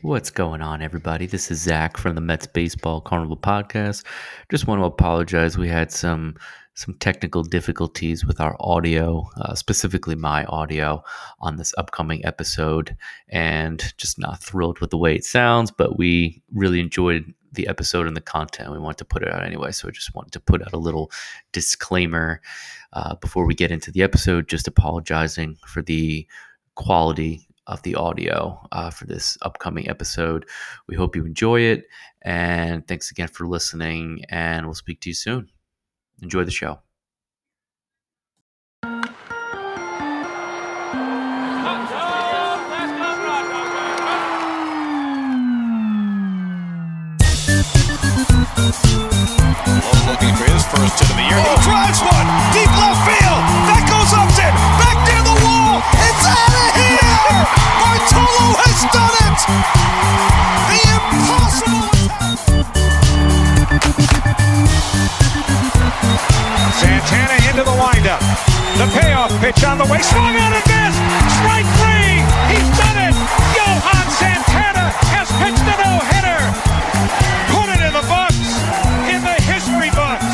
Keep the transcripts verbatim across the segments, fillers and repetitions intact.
What's going on, everybody? This is Zach from the Mets Baseball Carnival Podcast. Just want to apologize. We had some some technical difficulties with our audio, uh, specifically my audio, on this upcoming episode, and just not thrilled with the way it sounds. But we really enjoyed the episode and the content. We wanted to put it out anyway, so I just wanted to put out a little disclaimer uh, before we get into the episode, just apologizing for the quality of the audio uh, for this upcoming episode. We hope you enjoy it, and thanks again for listening, and we'll speak to you soon. Enjoy the show. Looking for his first hit of the year. He drives one deep left field. That goes Upton. Back near the wall. It's out of here. Bartolo has done it. The impossible has happened. Santana into the windup. The payoff pitch on the way. Swung on and missed. Strike three. He's done it. Johan Santana has pitched a no-hitter. Put it in the books. In the history books.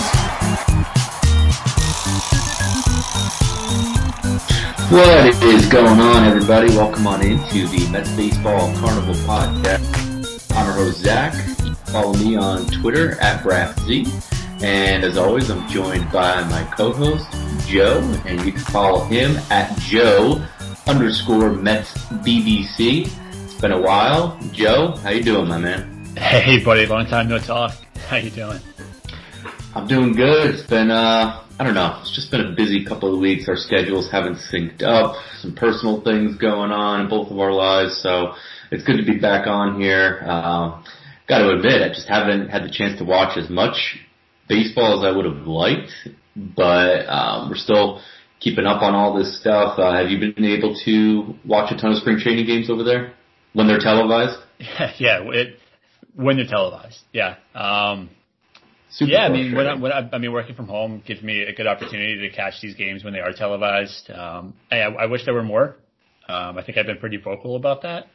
What is going on, everybody? Welcome on into the Mets Baseball Carnival Podcast. I'm your host, Zach. Follow me on Twitter at BrathZ. And as always, I'm joined by my co-host, Joe. And you can follow him at Joe underscore Mets B B C. It's been a while. Joe, how you doing, my man? Hey, buddy. Long time no talk. How you doing? I'm doing good. It's been, uh, I don't know, it's just been a busy couple of weeks. Our schedules haven't synced up. Some personal things going on in both of our lives. So it's good to be back on here. Uh, got to admit, I just haven't had the chance to watch as much baseball as I would have liked. But um, we're still keeping up on all this stuff. Uh, have you been able to watch a ton of spring training games over there when they're televised? Yeah, yeah. It, when they're televised, yeah. Um, Super yeah, I mean, when I, when I, I mean, working from home gives me a good opportunity to catch these games when they are televised. Um, I, I wish there were more. Um, I think I've been pretty vocal about that.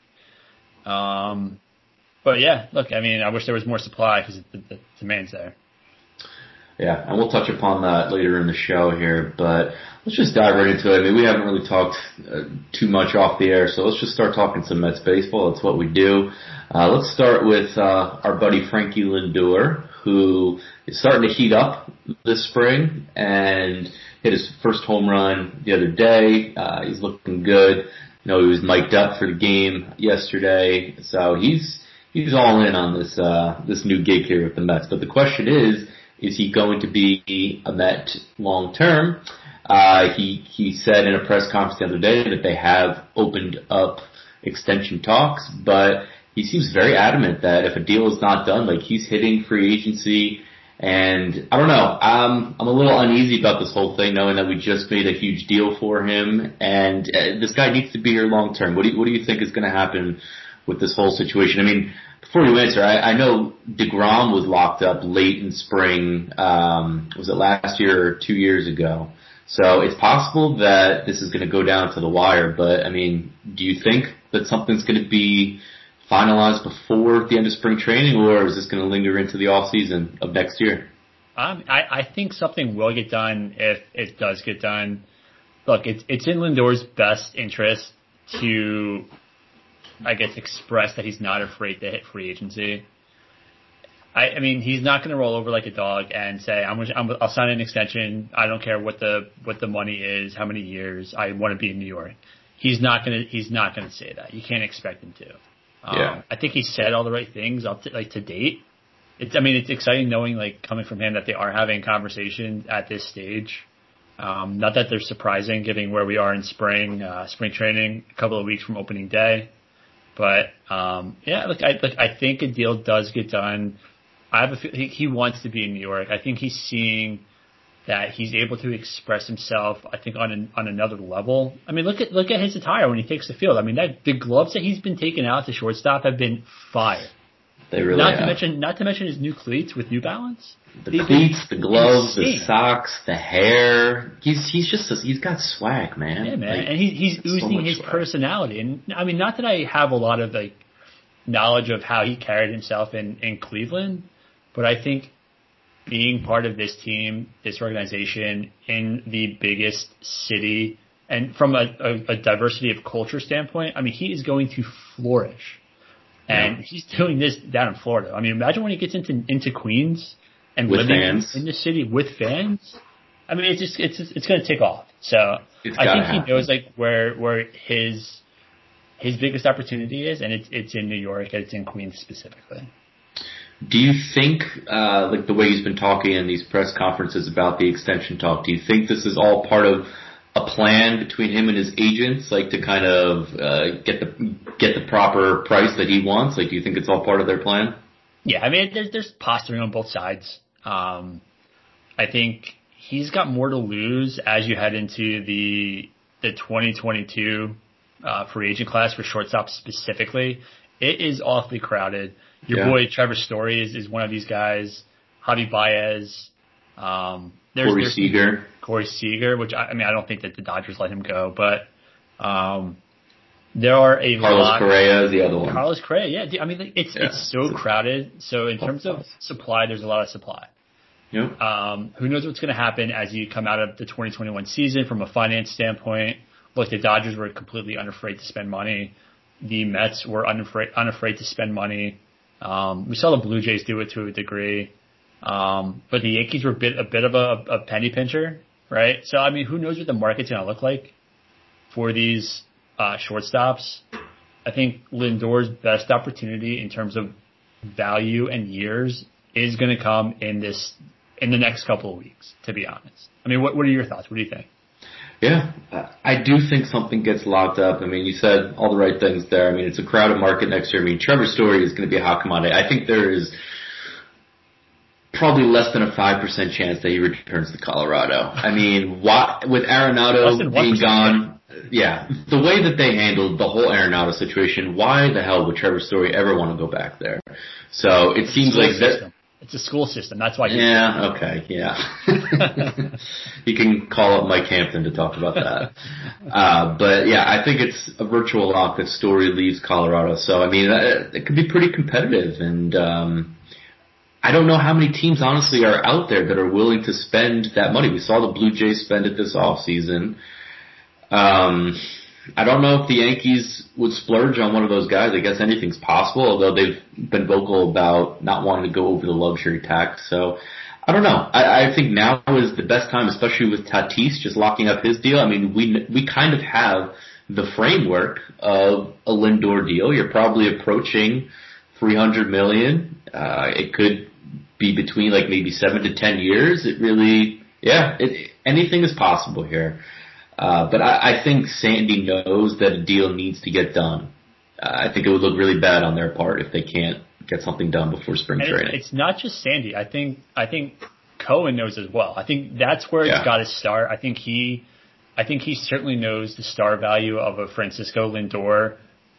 Um, but yeah, look, I mean, I wish there was more supply because the, the demand's there. Yeah, and we'll touch upon that later in the show here, but let's just dive right into it. I mean, we haven't really talked uh, too much off the air, so let's just start talking some Mets baseball. That's what we do. Uh, let's start with uh, our buddy Frankie Lindor, who is starting to heat up this spring and hit his first home run the other day. Uh, he's looking good. You know, he was mic'd up for the game yesterday, so he's he's all in on this uh, this new gig here with the Mets. But the question is, is he going to be a Met long term? Uh, he he said in a press conference the other day that they have opened up extension talks, but he seems very adamant that if a deal is not done, like he's hitting free agency, and I don't know, I'm I'm a little uneasy about this whole thing, knowing that we just made a huge deal for him, and uh, this guy needs to be here long term. What do you, what do you think is going to happen with this whole situation? I mean, before you answer, I, I know DeGrom was locked up late in spring. Um, was it last year or two years ago? So it's possible that this is going to go down to the wire. But I mean, do you think that something's going to be finalized before the end of spring training, or is this going to linger into the off season of next year? Um, I, I think something will get done if it does get done. Look, it's it's in Lindor's best interest to, I guess, express that he's not afraid to hit free agency. I, I mean, he's not going to roll over like a dog and say, "I'm, gonna, I'm I'll sign an extension. I don't care what the what the money is, how many years. I want to be in New York." He's not going to he's not going to say that. You can't expect him to. Um, yeah. I think he said all the right things up to, like to date. It's I mean, it's exciting knowing like coming from him that they are having conversations at this stage. Um, not that they're surprising, given where we are in spring, uh, spring training, a couple of weeks from opening day. But um, yeah, look, I look, I think a deal does get done. I have a he, he wants to be in New York. I think he's seeing that he's able to express himself, I think, on an, on another level. I mean, look at look at his attire when he takes the field. I mean, that the gloves that he's been taking out to shortstop have been fire. They really not have. to mention not to mention his new cleats with New Balance. The They've cleats, the gloves, insane. the socks, the hair. He's he's just a, he's got swag, man. Yeah, man, Like, and he, he's so oozing much his swag. personality. And I mean, not that I have a lot of like knowledge of how he carried himself in, in Cleveland, but I think being part of this team, this organization in the biggest city, and from a, a, a diversity of culture standpoint, I mean, he is going to flourish. And yeah. he's doing this down in Florida. I mean, imagine when he gets into into Queens and with living fans. in the city with fans. I mean, it's just it's just, it's going to take off. So it's I think happen. he knows like where where his his biggest opportunity is, and it's it's in New York, and it's in Queens specifically. Do you think, uh, like the way he's been talking in these press conferences about the extension talk, do you think this is all part of a plan between him and his agents, like to kind of uh, get the get the proper price that he wants? Like, do you think it's all part of their plan? Yeah, I mean, there's there's posturing on both sides. Um, I think he's got more to lose as you head into the the twenty twenty-two uh, free agent class for shortstop specifically. It is awfully crowded. Your yeah. boy Trevor Story is, is one of these guys. Javi Baez. Um, there's, Corey there's Seager. Corey Seager, which I, I mean, I don't think that the Dodgers let him go, but um, there are a Carlos lot. Correa is the other one. Carlos Correa, yeah. I mean, it's yeah. it's so crowded. So in terms of supply, there's a lot of supply. Yep. Um, who knows what's going to happen as you come out of the twenty twenty-one season from a finance standpoint? Look, the Dodgers were completely unafraid to spend money. The Mets were unafraid unafraid to spend money. Um, we saw the Blue Jays do it to a degree. Um, but the Yankees were a bit, a bit of a, a penny pincher, right? So, I mean, who knows what the market's going to look like for these uh, shortstops? I think Lindor's best opportunity in terms of value and years is going to come in this in the next couple of weeks, to be honest. I mean, what, what are your thoughts? What do you think? Yeah, I do think something gets locked up. I mean, you said all the right things there. I mean, it's a crowded market next year. I mean, Trevor Story is going to be a hot commodity. I think there is probably less than a five percent chance that he returns to Colorado. I mean, why, with Arenado being gone, yeah, the way that they handled the whole Arenado situation, why the hell would Trevor Story ever want to go back there? So it it's seems like that. It's a school system. That's why. Yeah. Okay. Yeah. You can call up Mike Hampton to talk about that. Uh, but yeah, I think it's a virtual lock that Story leaves Colorado. So I mean, it could be pretty competitive, and um, I don't know how many teams honestly are out there that are willing to spend that money. We saw the Blue Jays spend it this offseason. Um, I don't know if the Yankees would splurge on one of those guys. I guess anything's possible, although they've been vocal about not wanting to go over the luxury tax. So I don't know. I, I think now is the best time, especially with Tatis just locking up his deal. I mean, we we kind of have the framework of a Lindor deal. You're probably approaching three hundred million dollars. Uh, it could be between like maybe seven to ten years. It really, yeah, it, anything is possible here. Uh, but I, I think Sandy knows that a deal needs to get done. Uh, I think it would look really bad on their part if they can't get something done before spring and training. It's, it's not just Sandy. I think I think Cohen knows as well. I think that's where yeah. it's got to start. I think he, I think he certainly knows the star value of a Francisco Lindor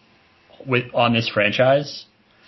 with on this franchise,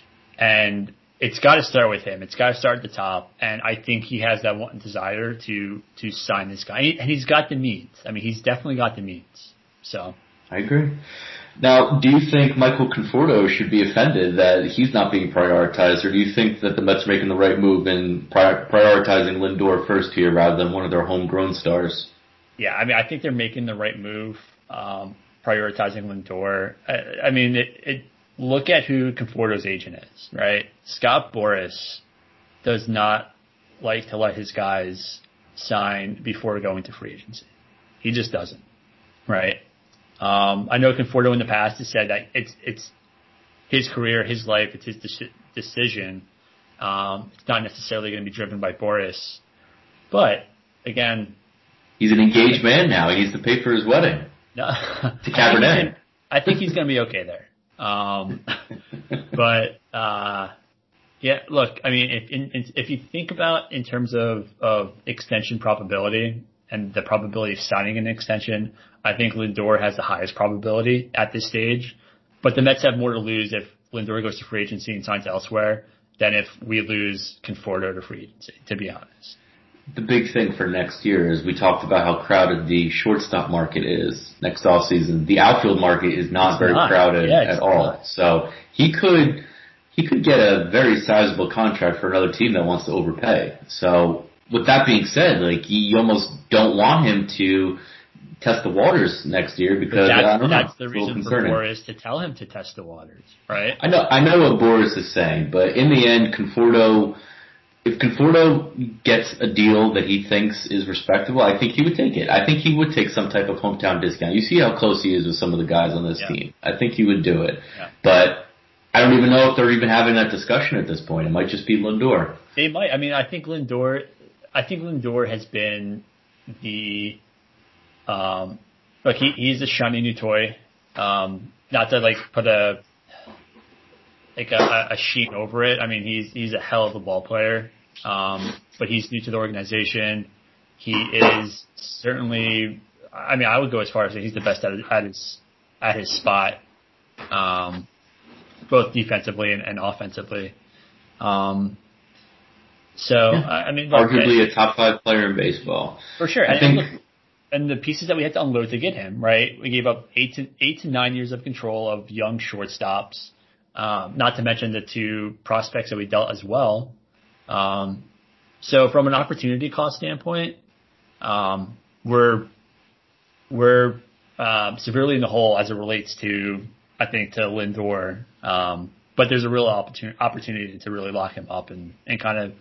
and it's got to start with him. It's got to start at the top, and I think he has that one desire to to sign this guy, and he's got the means. I mean, he's definitely got the means. So I agree. Now, do you think Michael Conforto should be offended that he's not being prioritized, or do you think that the Mets are making the right move in pri- prioritizing Lindor first here rather than one of their homegrown stars? Yeah, I mean, I think they're making the right move, um, prioritizing Lindor. I, I mean, it, it look at who Conforto's agent is, right? Scott Boras does not like to let his guys sign before going to free agency. He just doesn't, right? Um, I know Conforto in the past has said that it's it's his career, his life, it's his de- decision. Um, it's not necessarily going to be driven by Boras. But, again... He's an engaged man now. He needs to pay for his wedding. No, to Cabernet. I think he's going to be okay there. Um, but, uh, yeah, look, I mean, if, in, if you think about in terms of, of extension probability and the probability of signing an extension, I think Lindor has the highest probability at this stage. But the Mets have more to lose if Lindor goes to free agency and signs elsewhere than if we lose Conforto to free agency, to be honest. the big thing for next year is we talked about how crowded the shortstop market is next offseason. The outfield market is not it's very not. crowded yeah, at all. Not. So he could he could get a very sizable contract for another team that wants to overpay. So with that being said, like you almost don't want him to test the waters next year because that's, I don't know, that's the it's a little reason for concerning. Boris to tell him to test the waters, right? I know I know what Boris is saying, but in the end, Conforto, if Conforto gets a deal that he thinks is respectable, I think he would take it. I think he would take some type of hometown discount. You see how close he is with some of the guys on this yeah. team. I think he would do it. Yeah. But I don't even know if they're even having that discussion at this point. It might just be Lindor. They might. I mean, I think Lindor, I think Lindor has been the, um, look, he, he's a shiny new toy. Um, not to like put a, like a, a sheet over it. I mean, he's, he's a hell of a ball player. Um, but he's new to the organization. He is certainly, I mean, I would go as far as saying he's the best at, at his, at his spot. Um, both defensively and, and offensively. Um, so, yeah. I mean, look, arguably and, a top five player in baseball. For sure. I and, think, and, look, and the pieces that we had to unload to get him, right? We gave up eight to eight to nine years of control of young shortstops. Um, not to mention the two prospects that we dealt as well. Um, so from an opportunity cost standpoint, um, we're, we're, uh, severely in the hole as it relates to, I think, to Lindor. Um, but there's a real opportunity, opportunity to really lock him up and, and kind of,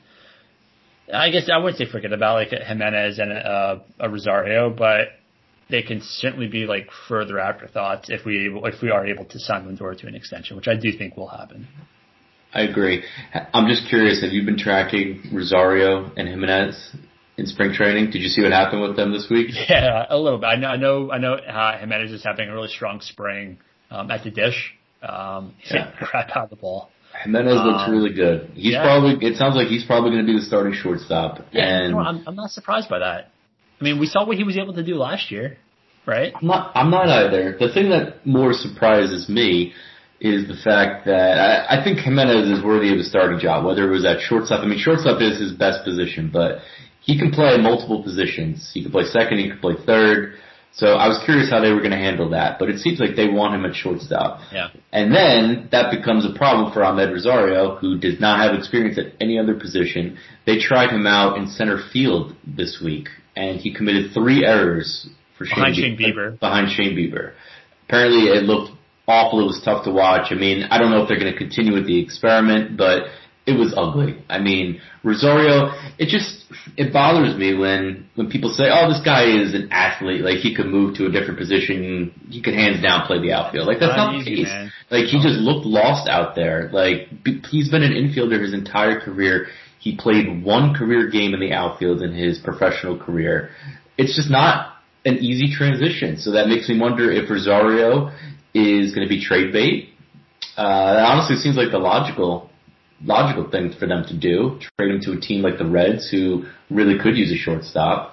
I guess I wouldn't say forget about like a Jimenez and a, a Rosario, but they can certainly be like further afterthoughts if we, if we are able to sign Lindor to an extension, which I do think will happen. I agree. I'm just curious, have you been tracking Rosario and Jimenez in spring training? Did you see what happened with them this week? Yeah, a little bit. I know, I know, I know uh, Jimenez is having a really strong spring um, at the dish. Um, he's yeah. hitting crap out of the ball. Jimenez um, looks really good. He's yeah. probably, it sounds like he's probably going to be the starting shortstop. Yeah, and no, I'm, I'm not surprised by that. I mean, we saw what he was able to do last year, right? I'm not, I'm not either. The thing that more surprises me is the fact that I, I think Jimenez is worthy of a starting job, whether it was at shortstop. I mean, shortstop is his best position, but he can play multiple positions. He can play second, he can play third. So I was curious how they were going to handle that, but it seems like they want him at shortstop. Yeah. And then that becomes a problem for Ahmed Rosario, who does not have experience at any other position. They tried him out in center field this week, and he committed three errors for behind Shane, Shane Bieber. Behind Shane Bieber. Apparently it looked awful. It was tough to watch. I mean, I don't know if they're going to continue with the experiment, but it was ugly. I mean, Rosario, it just, it bothers me when, when people say, oh, this guy is an athlete, like he could move to a different position, he could hands down play the outfield. Like that's not, not the case. Man. Like he just looked lost out there. Like he's been an infielder his entire career. He played one career game in the outfield in his professional career. It's just not an easy transition. So that makes me wonder if Rosario is going to be trade bait. Uh, that honestly seems like the logical logical thing for them to do, trade him to a team like the Reds who really could use a shortstop.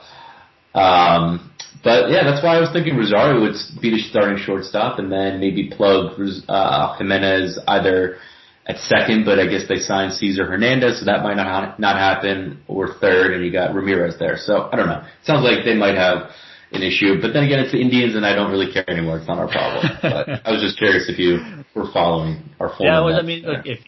Um, but yeah, that's why I was thinking Rosario would be the starting shortstop and then maybe plug uh, Jimenez either at second, but I guess they signed Cesar Hernandez, so that might not not happen, or third, and you got Ramirez there. So I don't know. Sounds like they might have an issue, but then again, it's the Indians, and I don't really care anymore. It's not our problem. But I was just curious if you were following our full. Yeah, well, I mean, look, if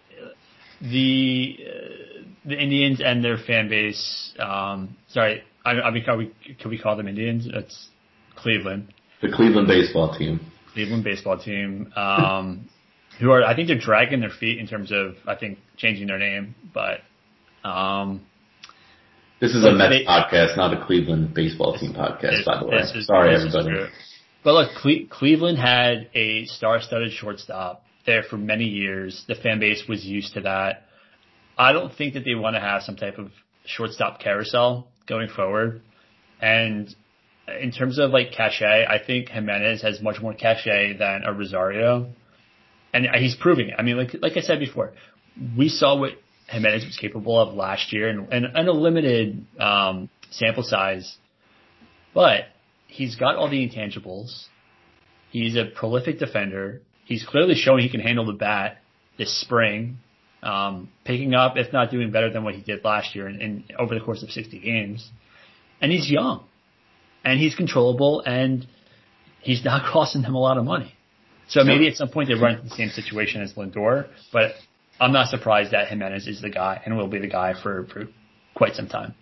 the uh, the Indians and their fan base, um, sorry, I, I mean, can we can we call them Indians? It's Cleveland. The Cleveland baseball team. Cleveland baseball team. Um, who are, I think they're dragging their feet in terms of, I think, changing their name, but, um, this is a Mets they, podcast, not a Cleveland baseball team podcast, by the way. Is, Sorry, everybody. But look, Cle- Cleveland had a star-studded shortstop there for many years. The fan base was used to that. I don't think that they want to have some type of shortstop carousel going forward. And in terms of like cachet, I think Jimenez has much more cachet than a Rosario. And he's proving it. I mean, like like I said before, we saw what Jimenez was capable of last year and, and, and a limited um, sample size. But he's got all the intangibles. He's a prolific defender. He's clearly showing he can handle the bat this spring. um, picking up, if not doing better than what he did last year in, in over the course of sixty games. And he's young, and he's controllable, and he's not costing them a lot of money. So maybe at some point they run into the same situation as Lindor, but I'm not surprised that Jimenez is the guy and will be the guy for, for quite some time.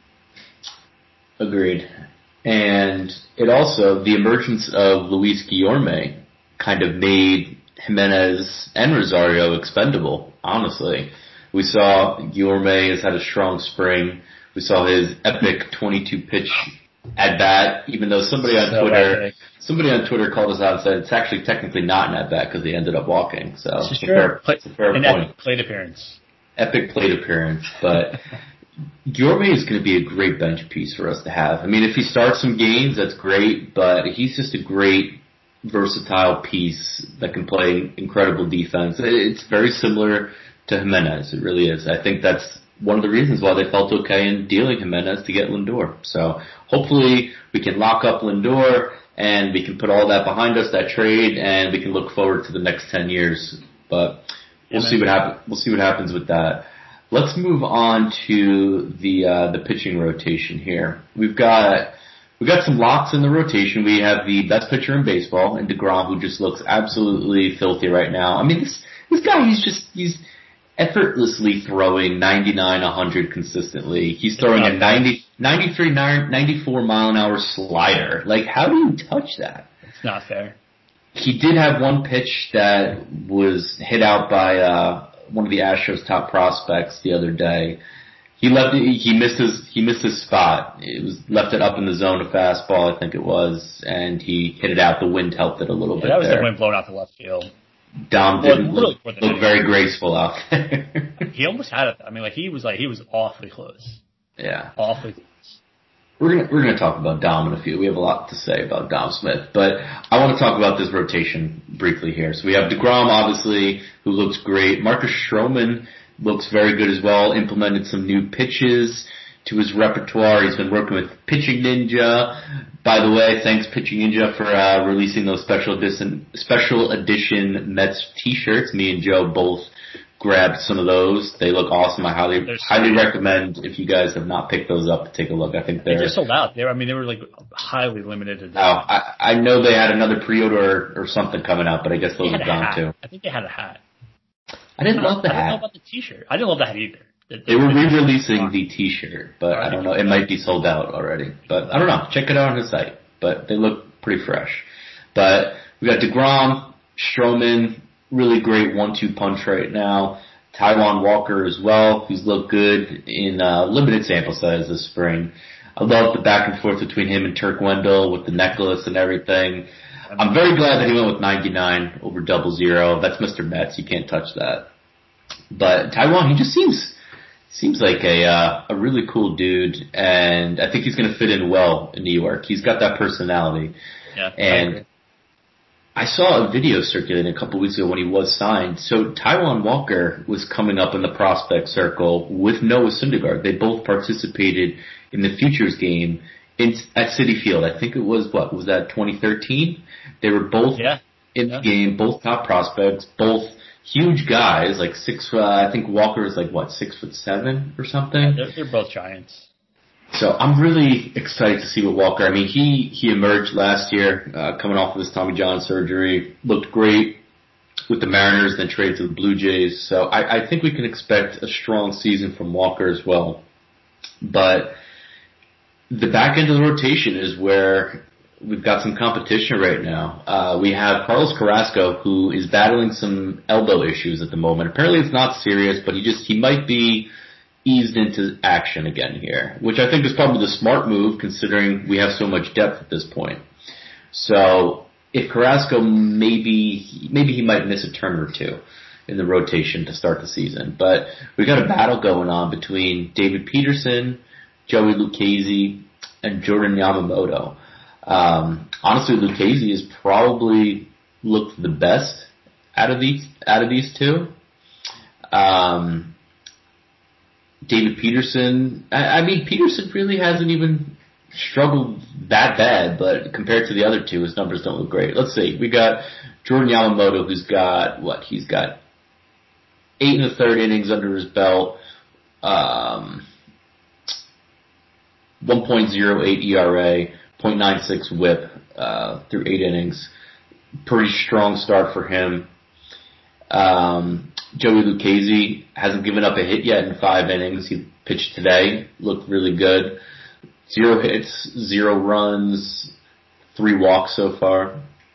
Agreed. And it also, the emergence of Luis Guillorme kind of made Jimenez and Rosario expendable, honestly. We saw Guillorme has had a strong spring. We saw his epic twenty-two pitch at bat, even though somebody on so Twitter, epic. somebody on Twitter called us out and said it's actually technically not an at bat because he ended up walking. So it's it's a true. fair, Play, it's a fair an point. epic plate appearance. Epic plate appearance, but Guillorme is going to be a great bench piece for us to have. I mean, if he starts some games, that's great, but he's just a great versatile piece that can play incredible defense. It's very similar to Jimenez. It really is. I think that's one of the reasons why they felt okay in dealing Jimenez to get Lindor. So hopefully we can lock up Lindor and we can put all that behind us, that trade, and we can look forward to the next ten years. But we'll see what happens. We'll see what happens with that. Let's move on to the uh, the pitching rotation here. We've got we've got some locks in the rotation. We have the best pitcher in baseball, in DeGrom, who just looks absolutely filthy right now. I mean, this this guy, he's just he's effortlessly throwing ninety-nine, one hundred consistently. He's throwing a ninety, ninety-three, ninety-four mile an hour slider. Like, how do you touch that? It's not fair. He did have one pitch that was hit out by uh one of the Astros' top prospects the other day. He left. He missed his. He missed his spot. It was left it up in the zone, a fastball, I think it was, and he hit it out. The wind helped it a little Yeah, bit. that was there. the wind blowing out to left field. Dom Well, didn't literally look, more than look anything. very graceful out there. He almost had it. I mean, like he was like he was awfully close. Yeah. Awfully close. We're gonna we're gonna talk about Dom in a few. We have a lot to say about Dom Smith, but I want to talk about this rotation briefly here. So we have DeGrom, obviously, who looks great. Marcus Stroman looks very good as well. Implemented some new pitches to his repertoire. He's been working with Pitching Ninja. By the way, thanks Pitching Ninja for uh, releasing those special edition special edition Mets T-shirts. Me and Joe both grabbed some of those. They look awesome. I highly They're highly sweet. recommend if you guys have not picked those up to take a look. I think They they're. just sold out. They were, I mean, they were like highly limited edition. Oh, I, I know they had another pre-order or, or something coming up, but I guess They those had are a gone hat. too. I think they had a hat. I didn't love the I don't know hat. about the T-shirt. I didn't love the hat either. The, the, They were the- re-releasing the T-shirt, but I don't know. It might be sold out already. But I don't know. Check it out on his site. But they look pretty fresh. But we got DeGrom, Stroman, really great one-two punch right now. Taijuan Walker as well, who's looked good in uh, limited sample size this spring. I love the back and forth between him and Turk Wendell with the necklace and everything. I'm very glad that he went with ninety-nine over double zero. That's Mister Mets. You can't touch that. But Taijuan, he just seems seems like a uh, a really cool dude, and I think he's going to fit in well in New York. He's got that personality. Yeah, I and agree. I saw a video circulating a couple weeks ago when he was signed. So Taijuan Walker was coming up in the prospect circle with Noah Syndergaard. They both participated in the Futures game in, at Citi Field. I think it was, what, was that twenty thirteen? They were both Yeah. in Yeah. the game, both top prospects, both huge guys, like six, uh, I think Walker is like, what, six foot seven or something? They're, they're both giants. So I'm really excited to see what Walker. I mean, he he emerged last year, uh, coming off of his Tommy John surgery, looked great with the Mariners, then traded to the Blue Jays. So I, I think we can expect a strong season from Walker as well. But the back end of the rotation is where we've got some competition right now. Uh, we have Carlos Carrasco, who is battling some elbow issues at the moment. Apparently it's not serious, but he just he might be eased into action again here, which I think is probably the smart move considering we have so much depth at this point. So if Carrasco, maybe maybe he might miss a turn or two in the rotation to start the season. But we've got a battle going on between David Peterson, Joey Lucchesi, and Jordan Yamamoto. Um, honestly, Lucchesi has probably looked the best out of these out of these two. Um, David Peterson, I, I mean, Peterson really hasn't even struggled that bad, but compared to the other two, his numbers don't look great. Let's see. We got Jordan Yamamoto, who's got, what, he's got eight and a third innings under his belt. Um, one point oh eight E R A, zero point nine six whip uh, through eight innings. Pretty strong start for him. Um, Joey Lucchesi hasn't given up a hit yet in five innings. He pitched today, looked really good. Zero hits, zero runs, three walks so far.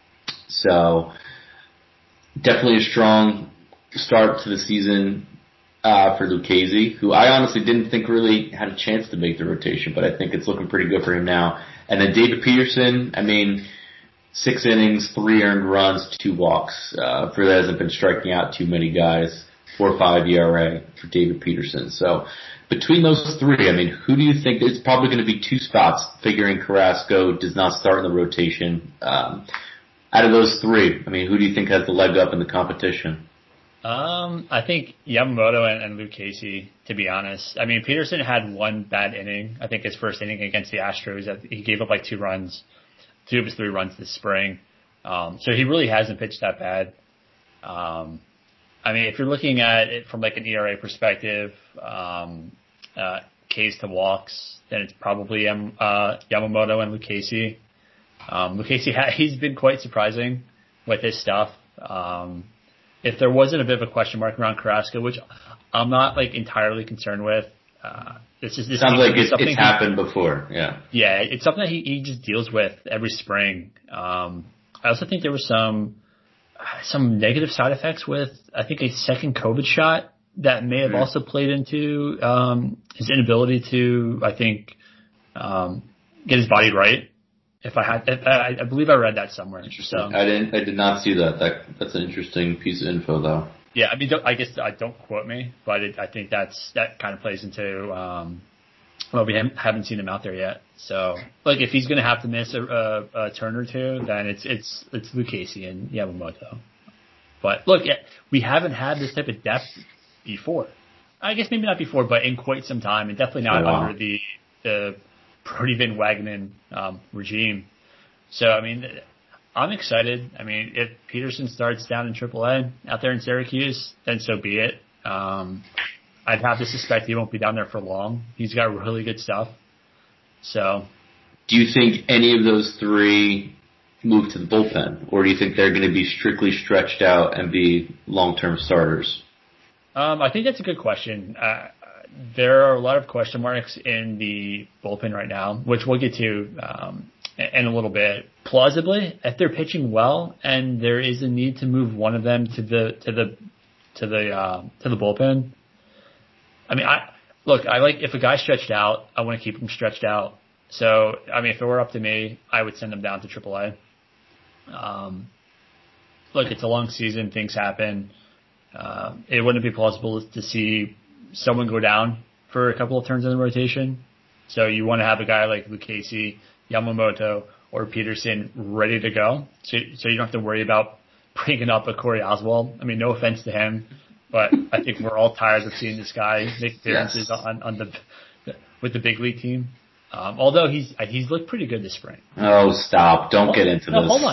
So definitely a strong start to the season uh, for Lucchesi, who I honestly didn't think really had a chance to make the rotation, but I think it's looking pretty good for him now. And then David Peterson, I mean, six innings, three earned runs, two walks. Uh, for that hasn't been striking out too many guys. four point five E R A for David Peterson. So between those three, I mean, who do you think? It's probably going to be two spots, figuring Carrasco does not start in the rotation. Um, out of those three, I mean, who do you think has the leg up in the competition? Um, I think Yamamoto and, and Lucchesi, to be honest. I mean, Peterson had one bad inning. I think his first inning against the Astros, he gave up like two runs, two of his three runs this spring. Um, so he really hasn't pitched that bad. Um, I mean, if you're looking at it from like an E R A perspective, um, uh, Ks to walks, then it's probably um, uh, Yamamoto and Lucchesi. Um, Lucchesi, ha- he's been quite surprising with his stuff. Um, if there wasn't a bit of a question mark around Carrasco, which I'm not like entirely concerned with, uh, this is this sounds like it's, it's he, happened before. Yeah, yeah, it's something that he, he just deals with every spring. Um, I also think there was some some negative side effects with, I think, a second COVID shot that may have mm-hmm. also played into um, his inability to, I think, um, get his body right. If I had, if I, I believe I read that somewhere. Interesting. So, I didn't. I did not see that. That that's an interesting piece of info, though. Yeah, I mean, don't, I guess I don't quote me, but it, I think that's that kind of plays into. Um, well, we haven't, haven't seen him out there yet, so like if he's going to have to miss a, a, a turn or two, then it's it's it's Lucchesi and Yamamoto. But look, we haven't had this type of depth before. I guess maybe not before, but in quite some time, and definitely not oh, wow. under the the Brody Van Wagenen um, regime. So I mean, I'm excited. I mean, if Peterson starts down in triple A out there in Syracuse, then so be it. Um, I'd have to suspect he won't be down there for long. He's got really good stuff. So, do you think any of those three move to the bullpen, or do you think they're going to be strictly stretched out and be long-term starters? Um, I think that's a good question. Uh, there are a lot of question marks in the bullpen right now, which we'll get to um, in a little bit. Plausibly, if they're pitching well and there is a need to move one of them to the to the to the uh, to the bullpen. I mean, I look. I like if a guy's stretched out, I want to keep him stretched out. So, I mean, if it were up to me, I would send him down to triple A. Um, look, it's a long season; things happen. Uh, it wouldn't be plausible to see someone go down for a couple of turns in the rotation. So, you want to have a guy like Lucchesi, Yamamoto, or Peterson ready to go, so so you don't have to worry about bringing up a Corey Oswald. I mean, no offense to him. But I think we're all tired of seeing this guy make appearances yes. on, on the with the big league team. Um, although he's he's looked pretty good this spring. Oh, stop! Don't hold, get into no, this. Hold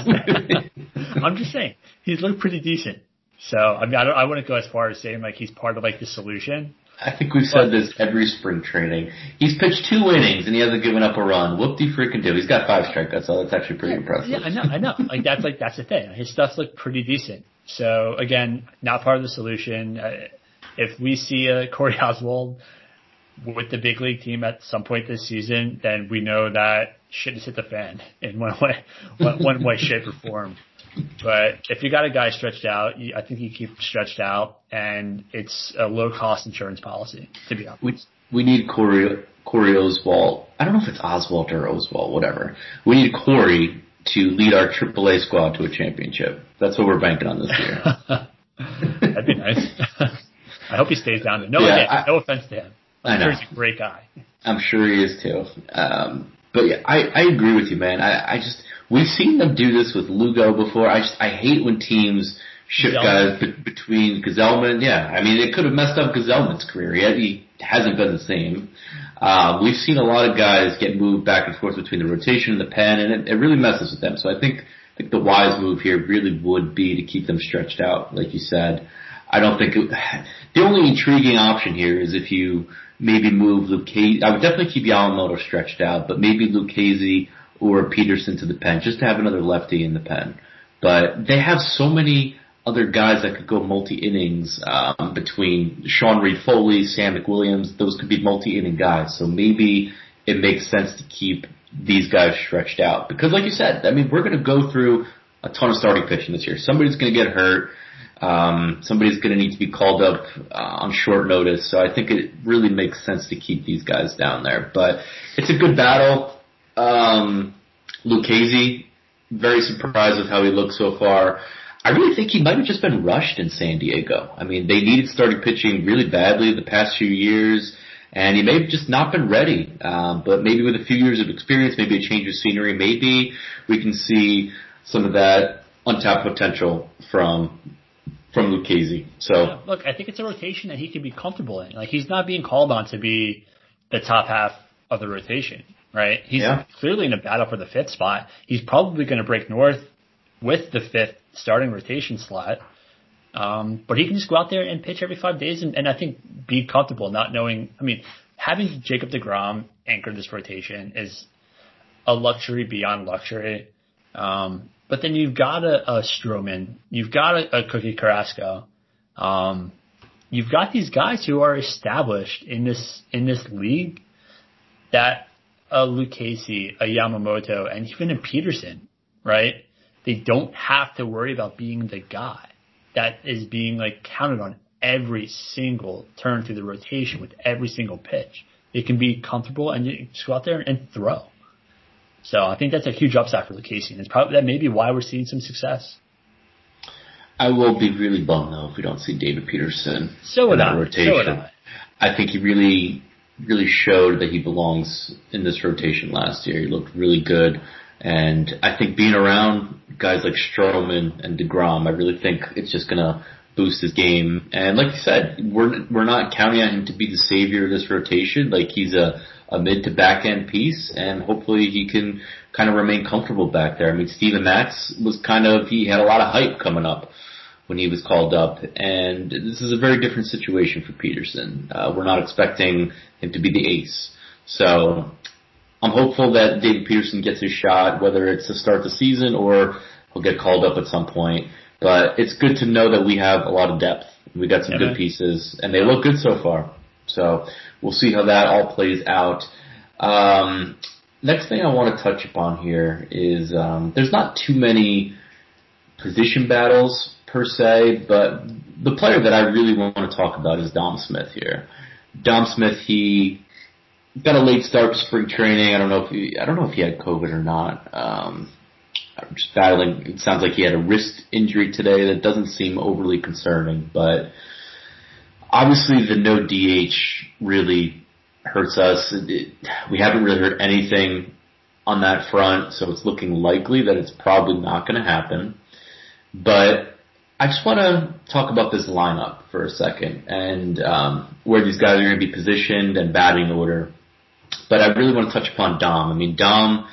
on. I'm just saying he's looked pretty decent. So I mean, I don't I wouldn't go as far as saying like he's part of like the solution. I think we've but, said this every spring training. He's pitched two innings and he hasn't given up a run. Whoop-de freaking do. He's got five strikeouts, so that's actually pretty yeah, impressive. Yeah, I know, I know. Like that's like that's the thing. His stuff's looked pretty decent. So again, not part of the solution. Uh, if we see a Corey Oswald with the big league team at some point this season, then we know that shit has hit the fan in one way, one, one way, shape, or form. But if you got a guy stretched out, you, I think you keep him stretched out, and it's a low cost insurance policy, to be honest. We we need Corey Corey Oswald. I don't know if it's Oswald or Oswald, whatever. We need Corey to lead our triple A squad to a championship. That's what we're banking on this year. That'd be nice. I hope he stays down there. No, yeah, again, I, no offense to him. I'm I know. sure he's a great guy. I'm sure he is too. Um, but yeah, I, I agree with you, man. I, I just we've seen them do this with Lugo before. I just I hate when teams ship guys be, between Gazelman. Yeah, I mean it could have messed up Gazelman's career. He, he hasn't been the same. Uh, we've seen a lot of guys get moved back and forth between the rotation and the pen, and it, it really messes with them. So I think I think the wise move here really would be to keep them stretched out, like you said. I don't think it, the only intriguing option here is if you maybe move Lucchesi. I would definitely keep Yamamoto stretched out, but maybe Lucchesi or Peterson to the pen just to have another lefty in the pen. But they have so many other guys that could go multi-innings um, between Sean Reid-Foley, Sam McWilliams. Those could be multi-inning guys. So maybe it makes sense to keep these guys stretched out. Because like you said, I mean, we're going to go through a ton of starting pitching this year. Somebody's going to get hurt. Um, somebody's going to need to be called up uh, on short notice. So I think it really makes sense to keep these guys down there. But it's a good battle. Um, Lucchesi, very surprised with how he looks so far. I really think he might have just been rushed in San Diego. I mean, they needed starting pitching really badly the past few years, and he may have just not been ready. Um, but maybe with a few years of experience, maybe a change of scenery, maybe we can see some of that untapped potential from from Lucchesi. So yeah, look, I think it's a rotation that he can be comfortable in. Like, he's not being called on to be the top half of the rotation, right? He's yeah. clearly in a battle for the fifth spot. He's probably going to break north with the fifth starting rotation slot. Um, but he can just go out there and pitch every five days and, and I think be comfortable not knowing. I mean, having Jacob deGrom anchor this rotation is a luxury beyond luxury. Um, but then you've got a, a Stroman, you've got a, a Cookie Carrasco. Um, you've got these guys who are established in this, in this league that a Lucchesi, a Yamamoto, and even a Peterson, right? They don't have to worry about being the guy that is being like counted on every single turn through the rotation with every single pitch. They can be comfortable and just go out there and throw. So I think that's a huge upside for Lucchesi, and it's probably that may be why we're seeing some success. I will be really bummed though if we don't see David Peterson so in would that I. rotation. So would I. I think he really, really showed that he belongs in this rotation last year. He looked really good. And I think being around guys like Stroman and deGrom, I really think it's just going to boost his game. And like you said, we're we're not counting on him to be the savior of this rotation. Like, he's a, a mid to back end piece, and hopefully he can kind of remain comfortable back there. I mean, Steven Matz was kind of, he had a lot of hype coming up when he was called up, and this is a very different situation for Peterson. Uh, we're not expecting him to be the ace. So I'm hopeful that David Peterson gets his shot, whether it's to start the season or he'll get called up at some point. But it's good to know that we have a lot of depth. We got some yeah, good man. pieces, and they look good so far. So we'll see how that all plays out. Um, next thing I want to touch upon here is um, there's not too many position battles per se, but the player that I really want to talk about is Dom Smith here. Dom Smith, he got a late start to spring training. I don't know if he, I don't know if he had COVID or not. Um, I'm just battling. It sounds like he had a wrist injury today. That doesn't seem overly concerning, but obviously the no D H really hurts us. It, it, we haven't really heard anything on that front, so it's looking likely that it's probably not going to happen. But I just want to talk about this lineup for a second and um, where these guys are going to be positioned and batting order. But I really want to touch upon Dom. I mean, Dom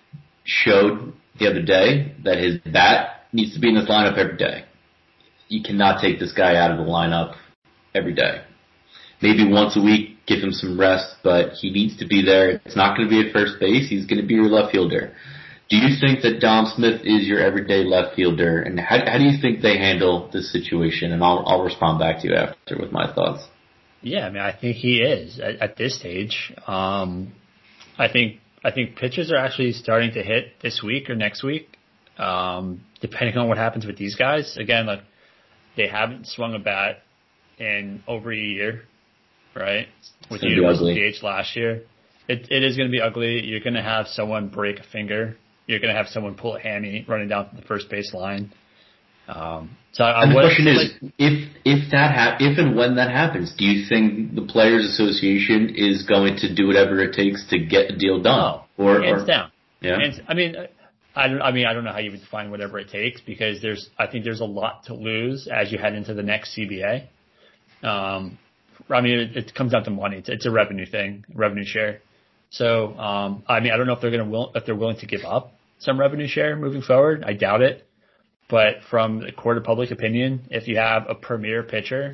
showed the other day that his bat needs to be in this lineup every day. You cannot take this guy out of the lineup every day. Maybe once a week, give him some rest, but he needs to be there. It's not going to be at first base. He's going to be your left fielder. Do you think that Dom Smith is your everyday left fielder? And how, how do you think they handle this situation? And I'll, I'll respond back to you after with my thoughts. Yeah, I mean, I think he is at, at this stage. Um, I think I think pitchers are actually starting to hit this week or next week, um, depending on what happens with these guys. Again, like, they haven't swung a bat in over a year, right? With the Universal D H last year, it it is going to be ugly. You're going to have someone break a finger. You're going to have someone pull a hammy running down the first base line. Um, so I, and the was, question is, like, if if that ha- if and when that happens, do you think the Players Association is going to do whatever it takes to get a deal done? No, or hands or, down. Yeah. Hands, I mean, I don't. I mean, I don't know how you would define whatever it takes, because there's. I think there's a lot to lose as you head into the next C B A. Um, I mean, it, it comes down to money. It's, it's a revenue thing, revenue share. So, um, I mean, I don't know if they're going to will if they're willing to give up some revenue share moving forward. I doubt it. But from the court of public opinion, if you have a premier pitcher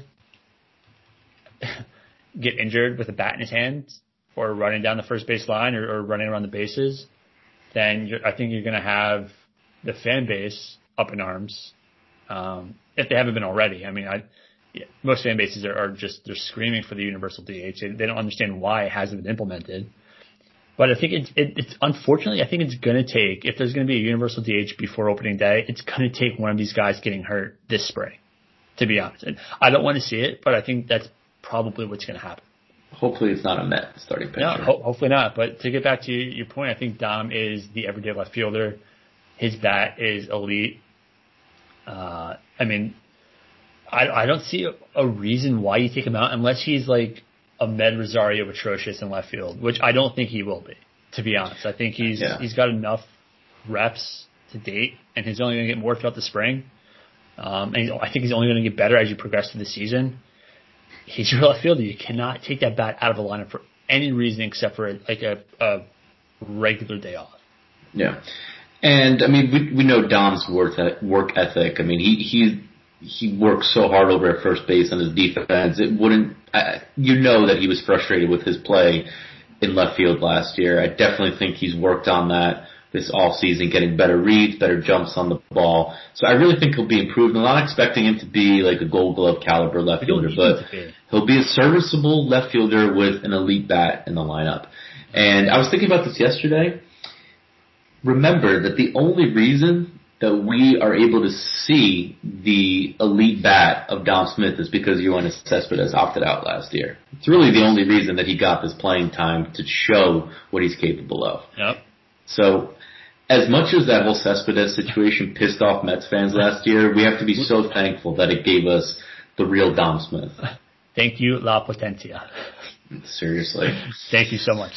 get injured with a bat in his hand or running down the first base line or, or running around the bases, then you're, I think you're going to have the fan base up in arms, um, if they haven't been already. I mean, I, yeah, most fan bases are, are just, they're screaming for the universal D H. They, they don't understand why it hasn't been implemented. But I think it, it, it's, unfortunately, I think it's going to take, if there's going to be a universal D H before opening day, it's going to take one of these guys getting hurt this spring, to be honest. And I don't want to see it, but I think that's probably what's going to happen. Hopefully it's not a Met starting pitcher. No, ho- hopefully not. But to get back to your point, I think Dom is the everyday left fielder. His bat is elite. Uh, I mean, I, I don't see a, a reason why you take him out unless he's like Ahmed Rosario atrocious in left field, which I don't think he will be, to be honest. I think he's yeah. he's got enough reps to date, and he's only going to get more throughout the spring. Um, and he's, I think he's only going to get better as you progress through the season. He's your left fielder. You cannot take that bat out of the lineup for any reason except for like a, a regular day off. Yeah. And, I mean, we we know Dom's work work ethic. I mean, he he he works so hard over at first base on his defense. It wouldn't uh, you know that he was frustrated with his play in left field last year. I definitely think he's worked on that this offseason, getting better reads, better jumps on the ball. So I really think he'll be improved. I'm not expecting him to be like a Gold Glove caliber left fielder, but he'll be a serviceable left fielder with an elite bat in the lineup. And I was thinking about this yesterday. Remember that the only reason that we are able to see the elite bat of Dom Smith is because Yoenis Cespedes opted out last year. It's really the only reason that he got this playing time, to show what he's capable of. Yep. So, as much as that whole Cespedes situation pissed off Mets fans last year, we have to be so thankful that it gave us the real Dom Smith. Thank you, La Potencia. Seriously. Thank you so much.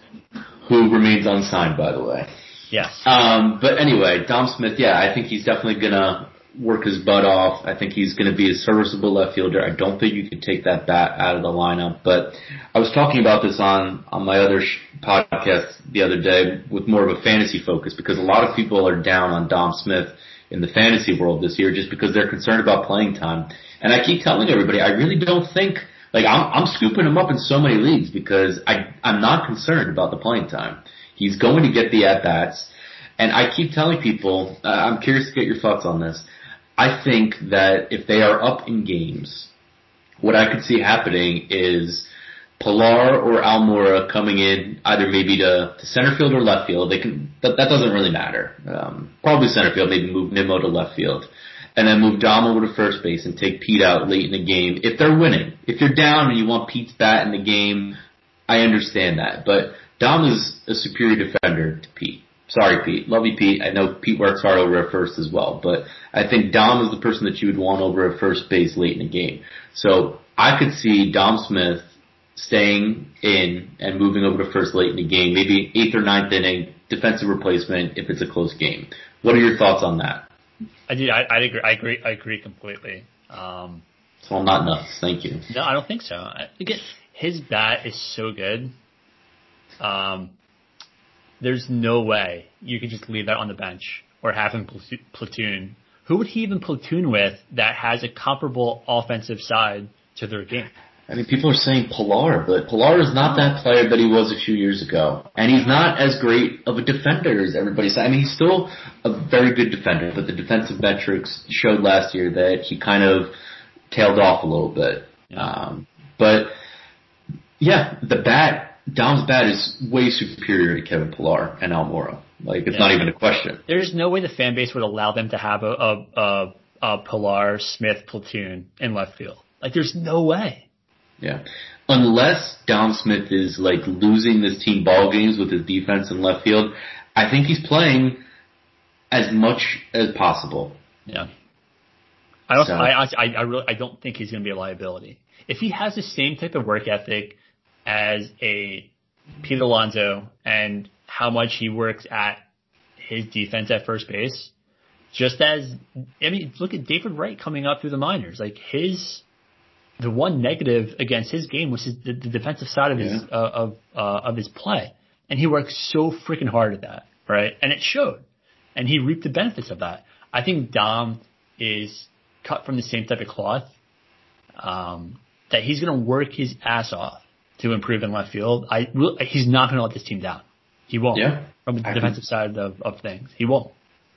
Who remains unsigned, by the way. Yes. Um, but anyway, Dom Smith, yeah, I think he's definitely going to work his butt off. I think he's going to be a serviceable left fielder. I don't think you can take that bat out of the lineup. But I was talking about this on, on my other sh- podcast the other day with more of a fantasy focus, because a lot of people are down on Dom Smith in the fantasy world this year just because they're concerned about playing time. And I keep telling everybody, I really don't think, like, I'm, I'm scooping him up in so many leagues because I, I'm not concerned about the playing time. He's going to get the at-bats. And I keep telling people, uh, I'm curious to get your thoughts on this. I think that if they are up in games, what I could see happening is Pilar or Almora coming in either maybe to, to center field or left field. They can, that, that doesn't really matter. Um, probably center field, maybe move Nimmo to left field. And then move Dom over to first base and take Pete out late in the game if they're winning. If you're down and you want Pete's bat in the game, I understand that. But Dom is a superior defender to Pete. Sorry, Pete. Love you, Pete. I know Pete works hard over at first as well, but I think Dom is the person that you would want over at first base late in the game. So I could see Dom Smith staying in and moving over to first late in the game, maybe eighth or ninth inning, defensive replacement if it's a close game. What are your thoughts on that? I do. I, I agree. I agree. I agree completely. Um, so I'm not nuts. Thank you. No, I don't think so. I, again, his bat is so good. Um, there's no way you could just leave that on the bench or have him platoon. Who would he even platoon with that has a comparable offensive side to their game? I mean, people are saying Pilar, but Pilar is not that player that he was a few years ago. And he's not as great of a defender as everybody said. I mean, he's still a very good defender, but the defensive metrics showed last year that he kind of tailed off a little bit. Yeah. Um, but, yeah, the bat, Dom's bat is way superior to Kevin Pilar and Almora. Like, it's yeah. not even a question. There's no way the fan base would allow them to have a, a, a, a Pilar Smith platoon in left field. Like, there's no way. Yeah. Unless Dom Smith is, like, losing this team ball games with his defense in left field, I think he's playing as much as possible. Yeah. I don't, so. I, I, I, really, I don't think he's going to be a liability. If he has the same type of work ethic as a Pete Alonso and how much he works at his defense at first base, just as, I mean, look at David Wright coming up through the minors. Like, his, the one negative against his game was his, the, the defensive side of yeah. his, uh, of, uh, of his play. And he worked so freaking hard at that, right? And it showed. And he reaped the benefits of that. I think Dom is cut from the same type of cloth. Um, that he's going to work his ass off to improve in left field. I he's not going to let this team down. He won't. Yeah. From the I defensive think, side of, of things, he won't.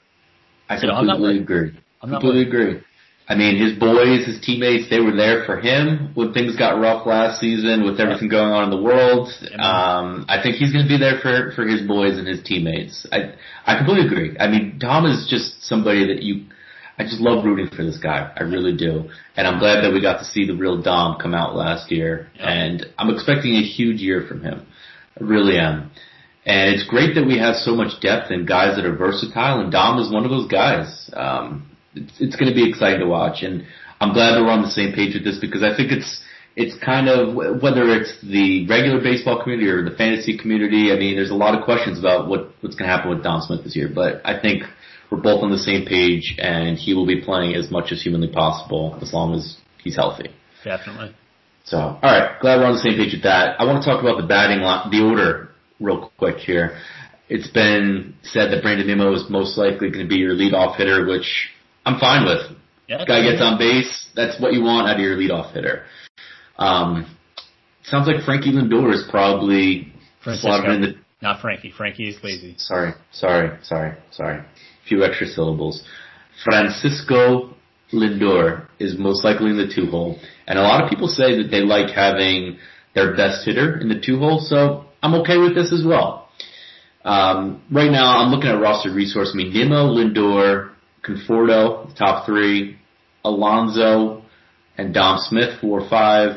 I So completely I'm not worried. agree. I'm not completely agree. I mean, his boys, his teammates, they were there for him when things got rough last season with everything going on in the world. Um, I think he's going to be there for, for his boys and his teammates. I, I completely agree. I mean, Dom is just somebody that you, I just love rooting for this guy. I really do. And I'm glad that we got to see the real Dom come out last year. Yeah. And I'm expecting a huge year from him. I really am. And it's great that we have so much depth and guys that are versatile, and Dom is one of those guys. Um, it's, it's going to be exciting to watch, and I'm glad that we're on the same page with this because I think it's it's kind of, whether it's the regular baseball community or the fantasy community, I mean, there's a lot of questions about what, what's going to happen with Dom Smith this year, but I think we're both on the same page, and he will be playing as much as humanly possible as long as he's healthy. Definitely. So, all right, glad we're on the same page with that. I want to talk about the batting line, the order real quick here. It's been said that Brandon Nimmo is most likely going to be your leadoff hitter, which I'm fine with. Yeah, Guy gets on base, that's what you want out of your leadoff hitter. Um, sounds like Frankie Lindor is probably slotted in the... Not Frankie. Frankie is lazy. Sorry, sorry, sorry, sorry. A few extra syllables. Francisco Lindor is most likely in the two-hole. And a lot of people say that they like having their best hitter in the two-hole, so I'm okay with this as well. Um, right now, I'm looking at roster resource. I mean, Nimmo, Lindor, Conforto, the top three, Alonso, and Dom Smith, four, five.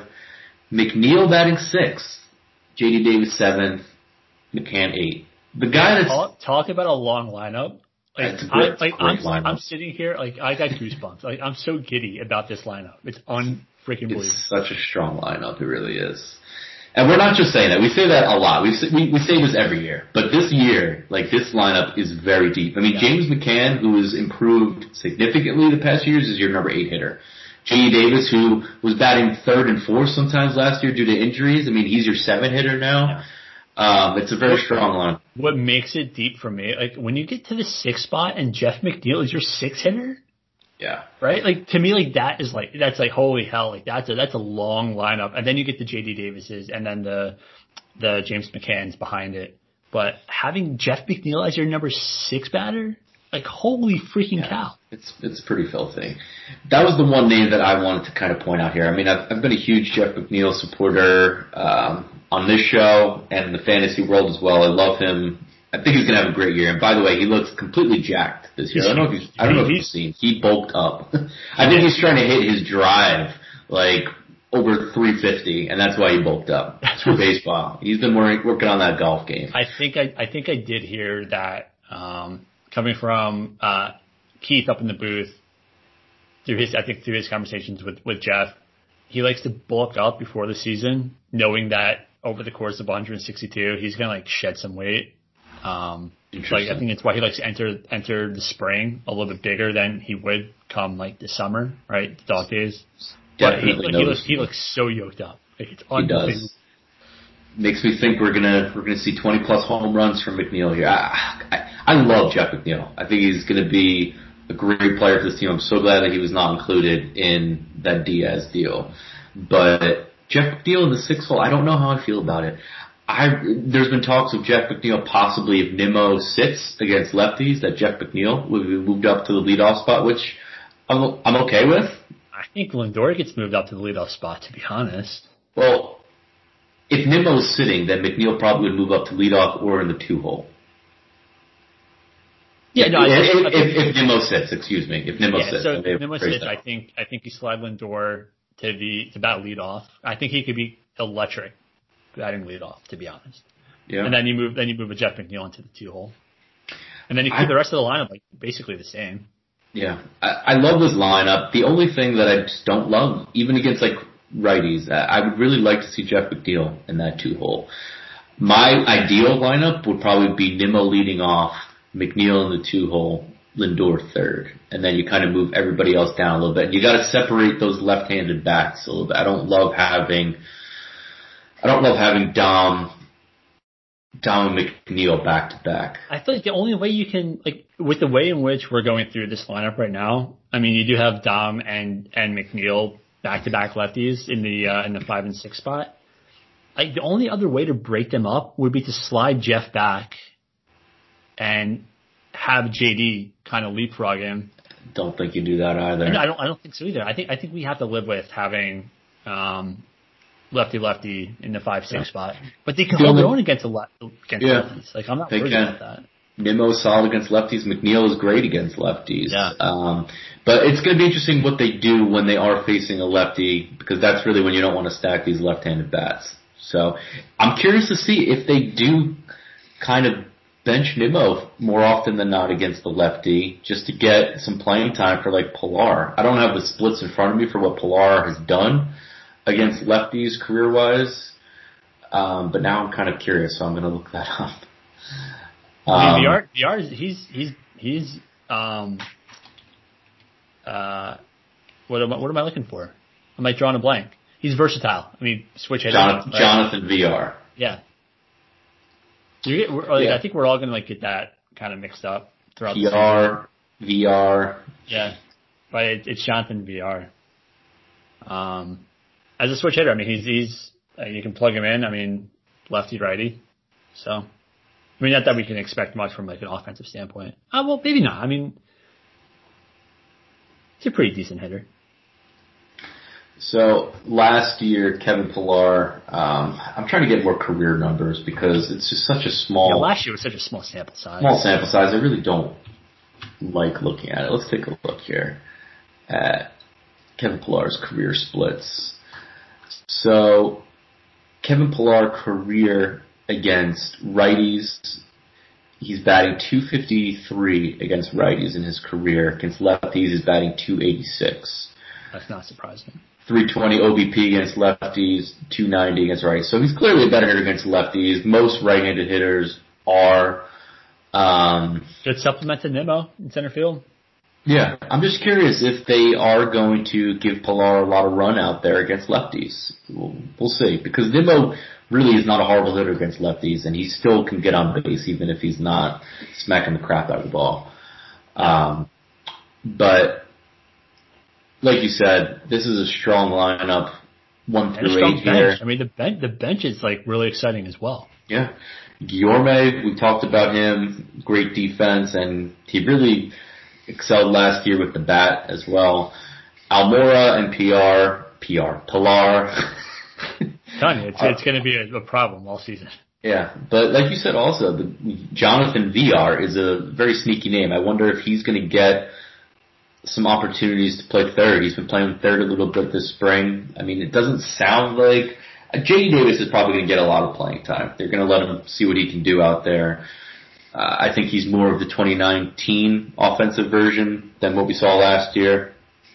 McNeil batting sixth, J D Davis seventh, McCann eight. The guy that's talk, talk about a long lineup. Like, That's a I, great- like great I'm, lineup. I'm sitting here, like I got goosebumps. Like I'm so giddy about this lineup. It's unfreaking believable. It's such a strong lineup. It really is. And we're not just saying that. We say that a lot. We say, we, we say this every year. But this year, like, this lineup is very deep. I mean, Yeah. James McCann, who has improved significantly the past years, is your number eight hitter. J D Davis, who was batting third and fourth sometimes last year due to injuries. I mean, he's your seven hitter now. Um, it's a very strong lineup. What makes it deep for me, like when you get to the sixth spot and Jeff McNeil is your sixth hitter, Yeah. right? Like to me, like that is like that's like holy hell, like that's a that's a long lineup, and then you get the J D Davises and then the the James McCanns behind it. But having Jeff McNeil as your number six batter, like holy freaking Yeah. cow! It's it's pretty filthy. That was the one name that I wanted to kind of point out here. I mean, I've, I've been a huge Jeff McNeil supporter um, on this show and in the fantasy world as well. I love him. I think he's going to have a great year. And by the way, he looks completely jacked this year. I don't know if you've, I don't know if you've seen. He bulked up. I think he's trying to hit his drive like over three fifty, and that's why he bulked up. It's for baseball. He's been working, working on that golf game. I think I I think I did hear that um, coming from uh, Keith up in the booth through his I think through his conversations with with Jeff. He likes to bulk up before the season, knowing that over the course of one hundred sixty-two, he's going to like shed some weight. Um, like I think it's why he likes to enter enter the spring a little bit bigger than he would come like the summer, right? The dog days. But he, Definitely he looks noticed. he looks so yoked up. Like, it's He unbelievable. does. Makes me think we're gonna we're gonna see twenty plus home runs from McNeil here. I, I, I love Jeff McNeil. I think he's gonna be a great player for this team. I'm so glad that he was not included in that Diaz deal. But Jeff McNeil in the sixth hole, I don't know how I feel about it. I there's been talks of Jeff McNeil possibly if Nimmo sits against lefties that Jeff McNeil would be moved up to the leadoff spot, which I'm I'm okay with. I think Lindor gets moved up to the leadoff spot, to be honest. Well, if Nimmo's sitting, then McNeil probably would move up to leadoff or in the two hole. Yeah, no, I, if, I, I if, think, if Nimmo sits, excuse me, if Nimmo yeah, sits, so I may have Nimmo phrased sits, that. I think I think you slide Lindor to the to bat leadoff. I think he could be electric batting leadoff, to be honest. Yeah. And then you move then you move a Jeff McNeil into the two hole, and then you keep I- the rest of the lineup like basically the same. Yeah, I, I love this lineup. The only thing that I just don't love, even against like righties, I, I would really like to see Jeff McNeil in that two hole. My ideal lineup would probably be Nimmo leading off, McNeil in the two hole, Lindor third, and then you kind of move everybody else down a little bit. You got to separate those left-handed bats a little bit. I don't love having, I don't love having Dom Dom McNeil back to back. I feel like the only way you can, like, with the way in which we're going through this lineup right now, I mean, you do have Dom and, and McNeil back to back lefties in the uh, in the five and six spot. Like, the only other way to break them up would be to slide Jeff back and have J D kind of leapfrog him. Don't think you do that either. And I don't. I don't think so either. I think. I think we have to live with having um, lefty lefty in the five six yeah. spot. But they can hold their own against the le- against yeah. lefties. Like, I'm not they worried can. about that. Nimmo's solid against lefties. McNeil is great against lefties. Yeah. Um, but it's going to be interesting what they do when they are facing a lefty, because that's really when you don't want to stack these left-handed bats. So I'm curious to see if they do kind of bench Nimmo more often than not against the lefty, just to get some playing time for like Pilar. I don't have the splits in front of me for what Pilar has done against lefties career-wise, um, but now I'm kind of curious, so I'm going to look that up. I mean, V R, V R is, he's, he's, he's, um, uh, what am I, what am I looking for? I'm like drawing a blank. He's versatile. I mean, switch hitter. Jonathan, right? Jonathan V R. Yeah. You get, we're, like, yeah. I think we're all going to like get that kind of mixed up throughout P R, the season. V R. Yeah. But it, it's Jonathan V R. Um, as a switch hitter, I mean, he's, he's, uh, you can plug him in. I mean, lefty, righty. So. I mean, not that we can expect much from like an offensive standpoint. Uh, well, maybe not. I mean, he's a pretty decent hitter. So last year, Kevin Pilar, um, I'm trying to get more career numbers because it's just such a small. Yeah, last year was such a small sample size. Small sample size. I really don't like looking at it. Let's take a look here at Kevin Pilar's career splits. So Kevin Pilar career against righties, he's batting two fifty-three against righties in his career. Against lefties, he's batting two eighty-six. That's not surprising. three twenty O B P against lefties, two ninety against righties. So he's clearly a better hitter against lefties. Most right-handed hitters are. Um, Good supplement to Nimmo in center field. Yeah, I'm just curious if they are going to give Pilar a lot of run out there against lefties. We'll, we'll see, because Nimmo really is not a horrible hitter against lefties, and he still can get on base even if he's not smacking the crap out of the ball. Um, but like you said, this is a strong lineup, one and through eight here. Bench. I mean, the bench, the bench is like really exciting as well. Yeah, Guillorme, we talked about him, great defense, and he really excelled last year with the bat as well. Almora and P R, P R, Pilar. Telling you, it's, it's going to be a, a problem all season. Yeah, but like you said also, the, Jonathan V R is a very sneaky name. I wonder if he's going to get some opportunities to play third. He's been playing third a little bit this spring. I mean, it doesn't sound like... Uh, J D Davis is probably going to get a lot of playing time. They're going to let him see what he can do out there. Uh, I think he's more of the twenty nineteen offensive version than what we saw last year.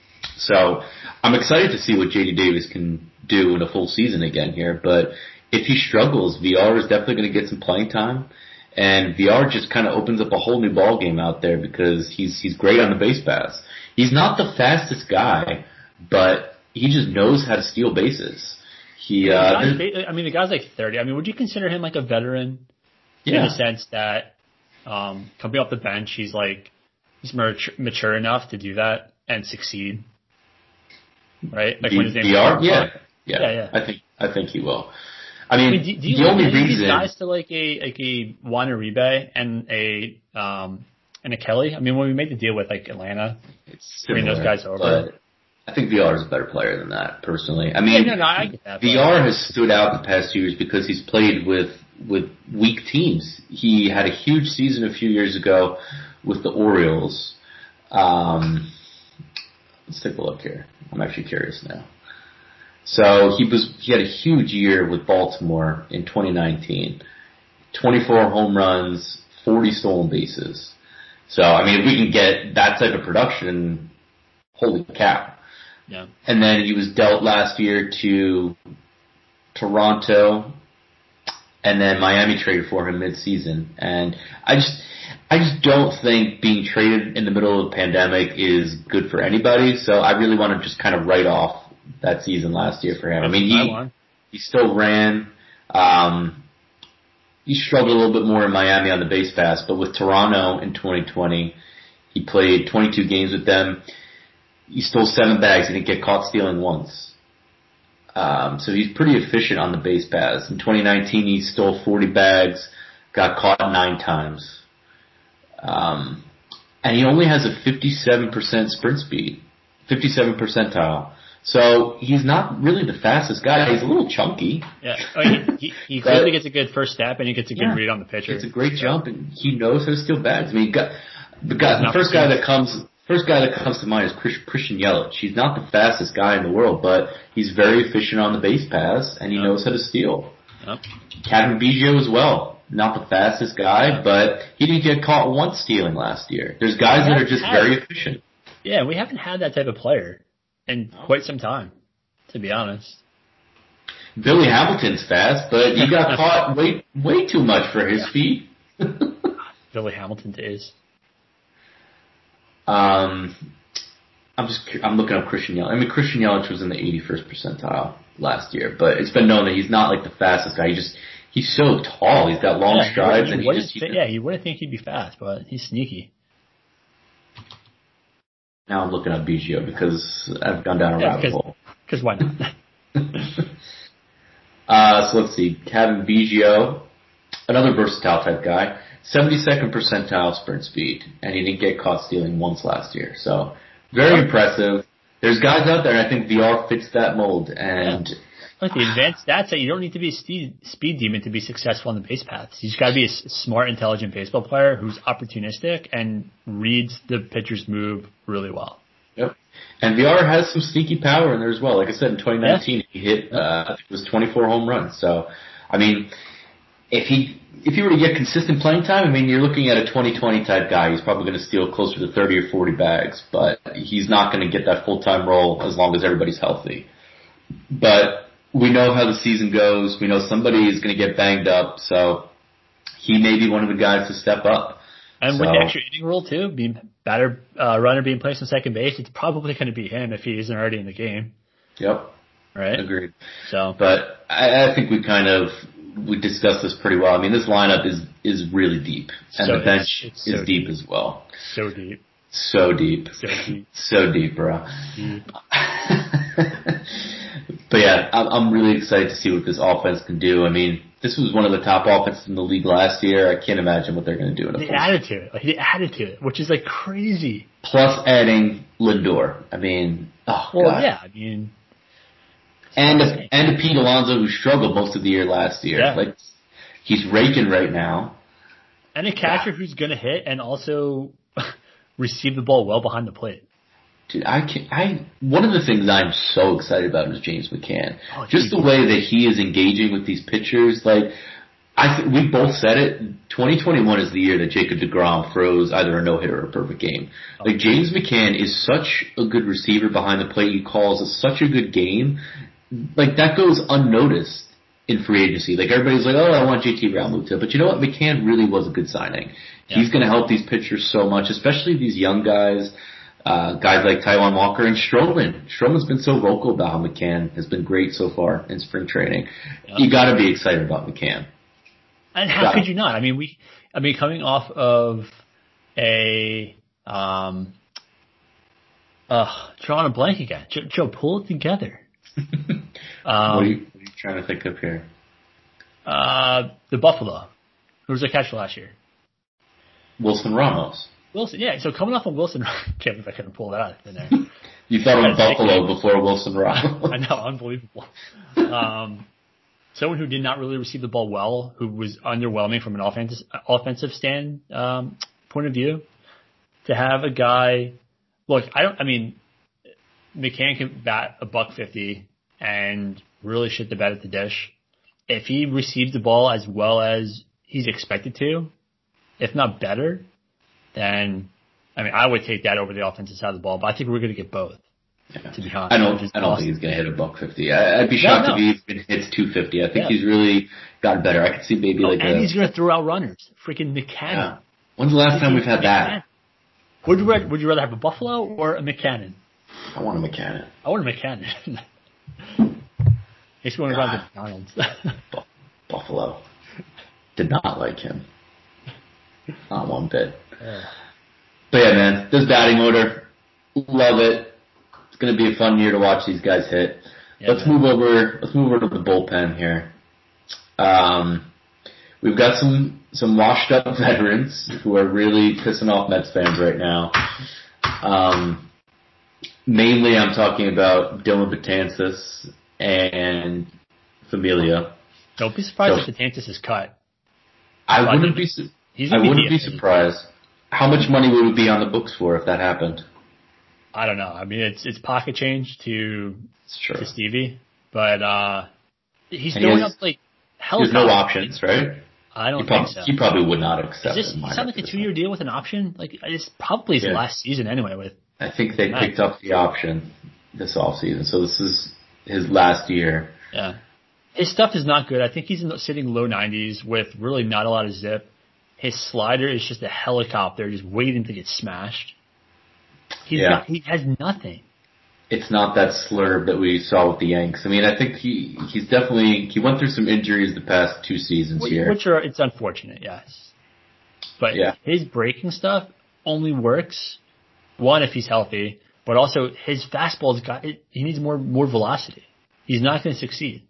So I'm excited to see what J D Davis can do in a full season again here. But if he struggles, V R is definitely going to get some playing time. And V R just kind of opens up a whole new ball game out there because he's he's great on the base paths. He's not the fastest guy, but he just knows how to steal bases. He, uh, I mean, the guy's like thirty. I mean, would you consider him like a veteran? Yeah. In the sense that um, coming off the bench, he's like he's mature, mature enough to do that and succeed, right? Like V- when his name V R, yeah. yeah, yeah, yeah. I think I think he will. I mean, I mean do, do you the like only any reason of these guys to like a like a Juan Uribe and a um and a Kelly. I mean, when we made the deal with like Atlanta, it's bring those guys over. But I think V R is a better player than that, personally. I mean, yeah, no, no, I get that, V R has stood out the past years because he's played with with weak teams. He had a huge season a few years ago with the Orioles. Um, let's take a look here. I'm actually curious now. So he was he had a huge year with Baltimore in twenty nineteen. twenty-four home runs, forty stolen bases. So, I mean, if we can get that type of production, holy cow. Yeah. And then he was dealt last year to Toronto, and then Miami traded for him mid-season. And I just, I just don't think being traded in the middle of the pandemic is good for anybody. So I really want to just kind of write off that season last year for him. I mean, he he still ran. Um, he struggled a little bit more in Miami on the base pass, but with Toronto in twenty twenty, he played twenty-two games with them. He stole seven bags and didn't get caught stealing once. Um, so he's pretty efficient on the base pass. In twenty nineteen, he stole forty bags, got caught nine times. Um, and he only has a fifty-seven percent sprint speed, fifty-seven percentile. So he's not really the fastest guy. He's a little chunky. Yeah, I mean, he he clearly gets a good first step and he gets a good yeah, read on the pitcher. It's a great jump, and he knows how to steal bags. I mean, got, the guy, the first guy that comes, first guy that comes to mind is Chris, Christian Yelich. He's not the fastest guy in the world, but he's very efficient on the base pass, and he yep. knows how to steal. Yep. Kevin Biggio as well. Not the fastest guy, but he didn't get caught once stealing last year. There's guys that are just had, very efficient. Yeah, we haven't had that type of player in quite some time, to be honest. Billy Hamilton's fast, but he got caught way way too much for his speed. Billy Hamilton is. Um, I'm just I'm looking up Christian Yelich. I mean, Christian Yelich was in the eighty-first percentile last year, but it's been known that he's not like the fastest guy. He just he's so tall. He's got long yeah, strides, you and he just he yeah, you wouldn't think he'd be fast, but he's sneaky. Now I'm looking up Biggio because I've gone down a yeah, rabbit hole. Because why not? uh, so let's see. Kevin Biggio, another versatile type guy, seventy-second percentile sprint speed, and he didn't get caught stealing once last year. So very oh. impressive. There's guys out there, and I think V R fits that mold. And yeah. Like the advanced stats that you don't need to be a speed, speed demon to be successful on the base paths. You just got to be a smart, intelligent baseball player who's opportunistic and reads the pitcher's move really well. Yep. And V R has some sneaky power in there as well. Like I said, in twenty nineteen, yeah. he hit, uh, I think it was twenty-four home runs. So, I mean, if he if he were to get consistent playing time, I mean, you're looking at a twenty twenty type guy. He's probably going to steal closer to thirty or forty bags, but he's not going to get that full-time role as long as everybody's healthy. But we know how the season goes. We know somebody is going to get banged up, so he may be one of the guys to step up. And so, with the extra inning rule, too, being batter uh, runner being placed on second base, it's probably going to be him if he isn't already in the game. Yep. Right? Agreed. So, But I, I think we kind of we discussed this pretty well. I mean, this lineup is, is really deep, and so the bench it's, it's is so deep, deep as well. So deep. So deep. So deep. So deep, bro. Deep. But yeah, I'm, I'm really excited to see what this offense can do. I mean, this was one of the top offenses in the league last year. I can't imagine what they're going to do in a They full added to it. Like, they added to it, which is like crazy. Plus adding Lindor. I mean, oh well, God. yeah, I mean. And a, and a Pete Alonso who struggled most of the year last year. Yeah. Like, he's raking right now. And a catcher yeah. who's going to hit and also receive the ball well behind the plate. Dude, I can I one of the things I'm so excited about is James McCann. Oh, Just the way that he is engaging with these pitchers. Like, I th- we both said it. twenty twenty-one is the year that Jacob deGrom throws either a no hitter or a perfect game. Like, James McCann is such a good receiver behind the plate. He calls a, such a good game. Like, that goes unnoticed in free agency. Like, everybody's like, oh, I want J T Realmuto. But you know what? McCann really was a good signing. Yeah. He's going to help these pitchers so much, especially these young guys. Uh, guys like Taijuan Walker and Stroman. Stroman's been so vocal about how McCann has been great so far in spring training. Yep. You got to be excited about McCann. And how got could it. you not? I mean, we. I mean, coming off of a um, uh, drawing a blank again. Joe, Joe pull it together. um, what, are you, what are you trying to think of here? Uh, the Buffalo. Who was their catcher last year? Wilson Ramos. Wilson, yeah. So coming off of Wilson, can't believe I couldn't pull that out in there. You thought of Buffalo before Wilson Ramos. I know, unbelievable. Um, someone who did not really receive the ball well, who was underwhelming from an offensive offensive stand um, point of view. To have a guy, look, I don't. I mean, McCann can bat a buck fifty and really shit the bed at the dish. If he received the ball as well as he's expected to, if not better, then, I mean, I would take that over the offensive side of the ball, but I think we're going to get both, yeah. to be honest. I don't, I don't think he's going to hit a buck fifty. I, I'd be shocked no, no. if he even hits two fifty. I think yeah. he's really gotten better. I could see maybe oh, like and a... he's going to throw out runners. Freaking McCann. Yeah. When's the last time we've had McCann. that? Would you, rather, would you rather have a Buffalo or a McCann? I want a McCann. I want a McCann. He's going to run the McDonald's. Buffalo. did not like him. Not one bit. But yeah, man, this batting order, love it. It's going to be a fun year to watch these guys hit. Yeah, let's man. move over. Let's move over to the bullpen here. Um, we've got some some washed up veterans who are really pissing off Mets fans right now. Um, mainly, I'm talking about Dylan Betances and Familia. Don't be surprised so, if Betances is cut. I but wouldn't be. Su- I wouldn't be surprised. How much money would it be on the books for if that happened? I don't know. I mean, it's it's pocket change to to Stevie, but uh, he's and throwing he has, up like hell. There's no options, right? I don't he think probably, so. He probably would not accept Is this, it. It sounds like a two-year deal with an option. Like it's probably his yeah. last season anyway. With I think they picked up the option this offseason, so this is his last year. Yeah, his stuff is not good. I think he's in the, sitting low nineties with really not a lot of zip. His slider is just a helicopter, just waiting to get smashed. He's yeah. got, he has nothing. It's not that slurve that we saw with the Yanks. I mean, I think he he's definitely he went through some injuries the past two seasons which, here, which are it's unfortunate, yes. But yeah. his breaking stuff only works one if he's healthy, but also his fastball's got it. He needs more more velocity. He's not going to succeed.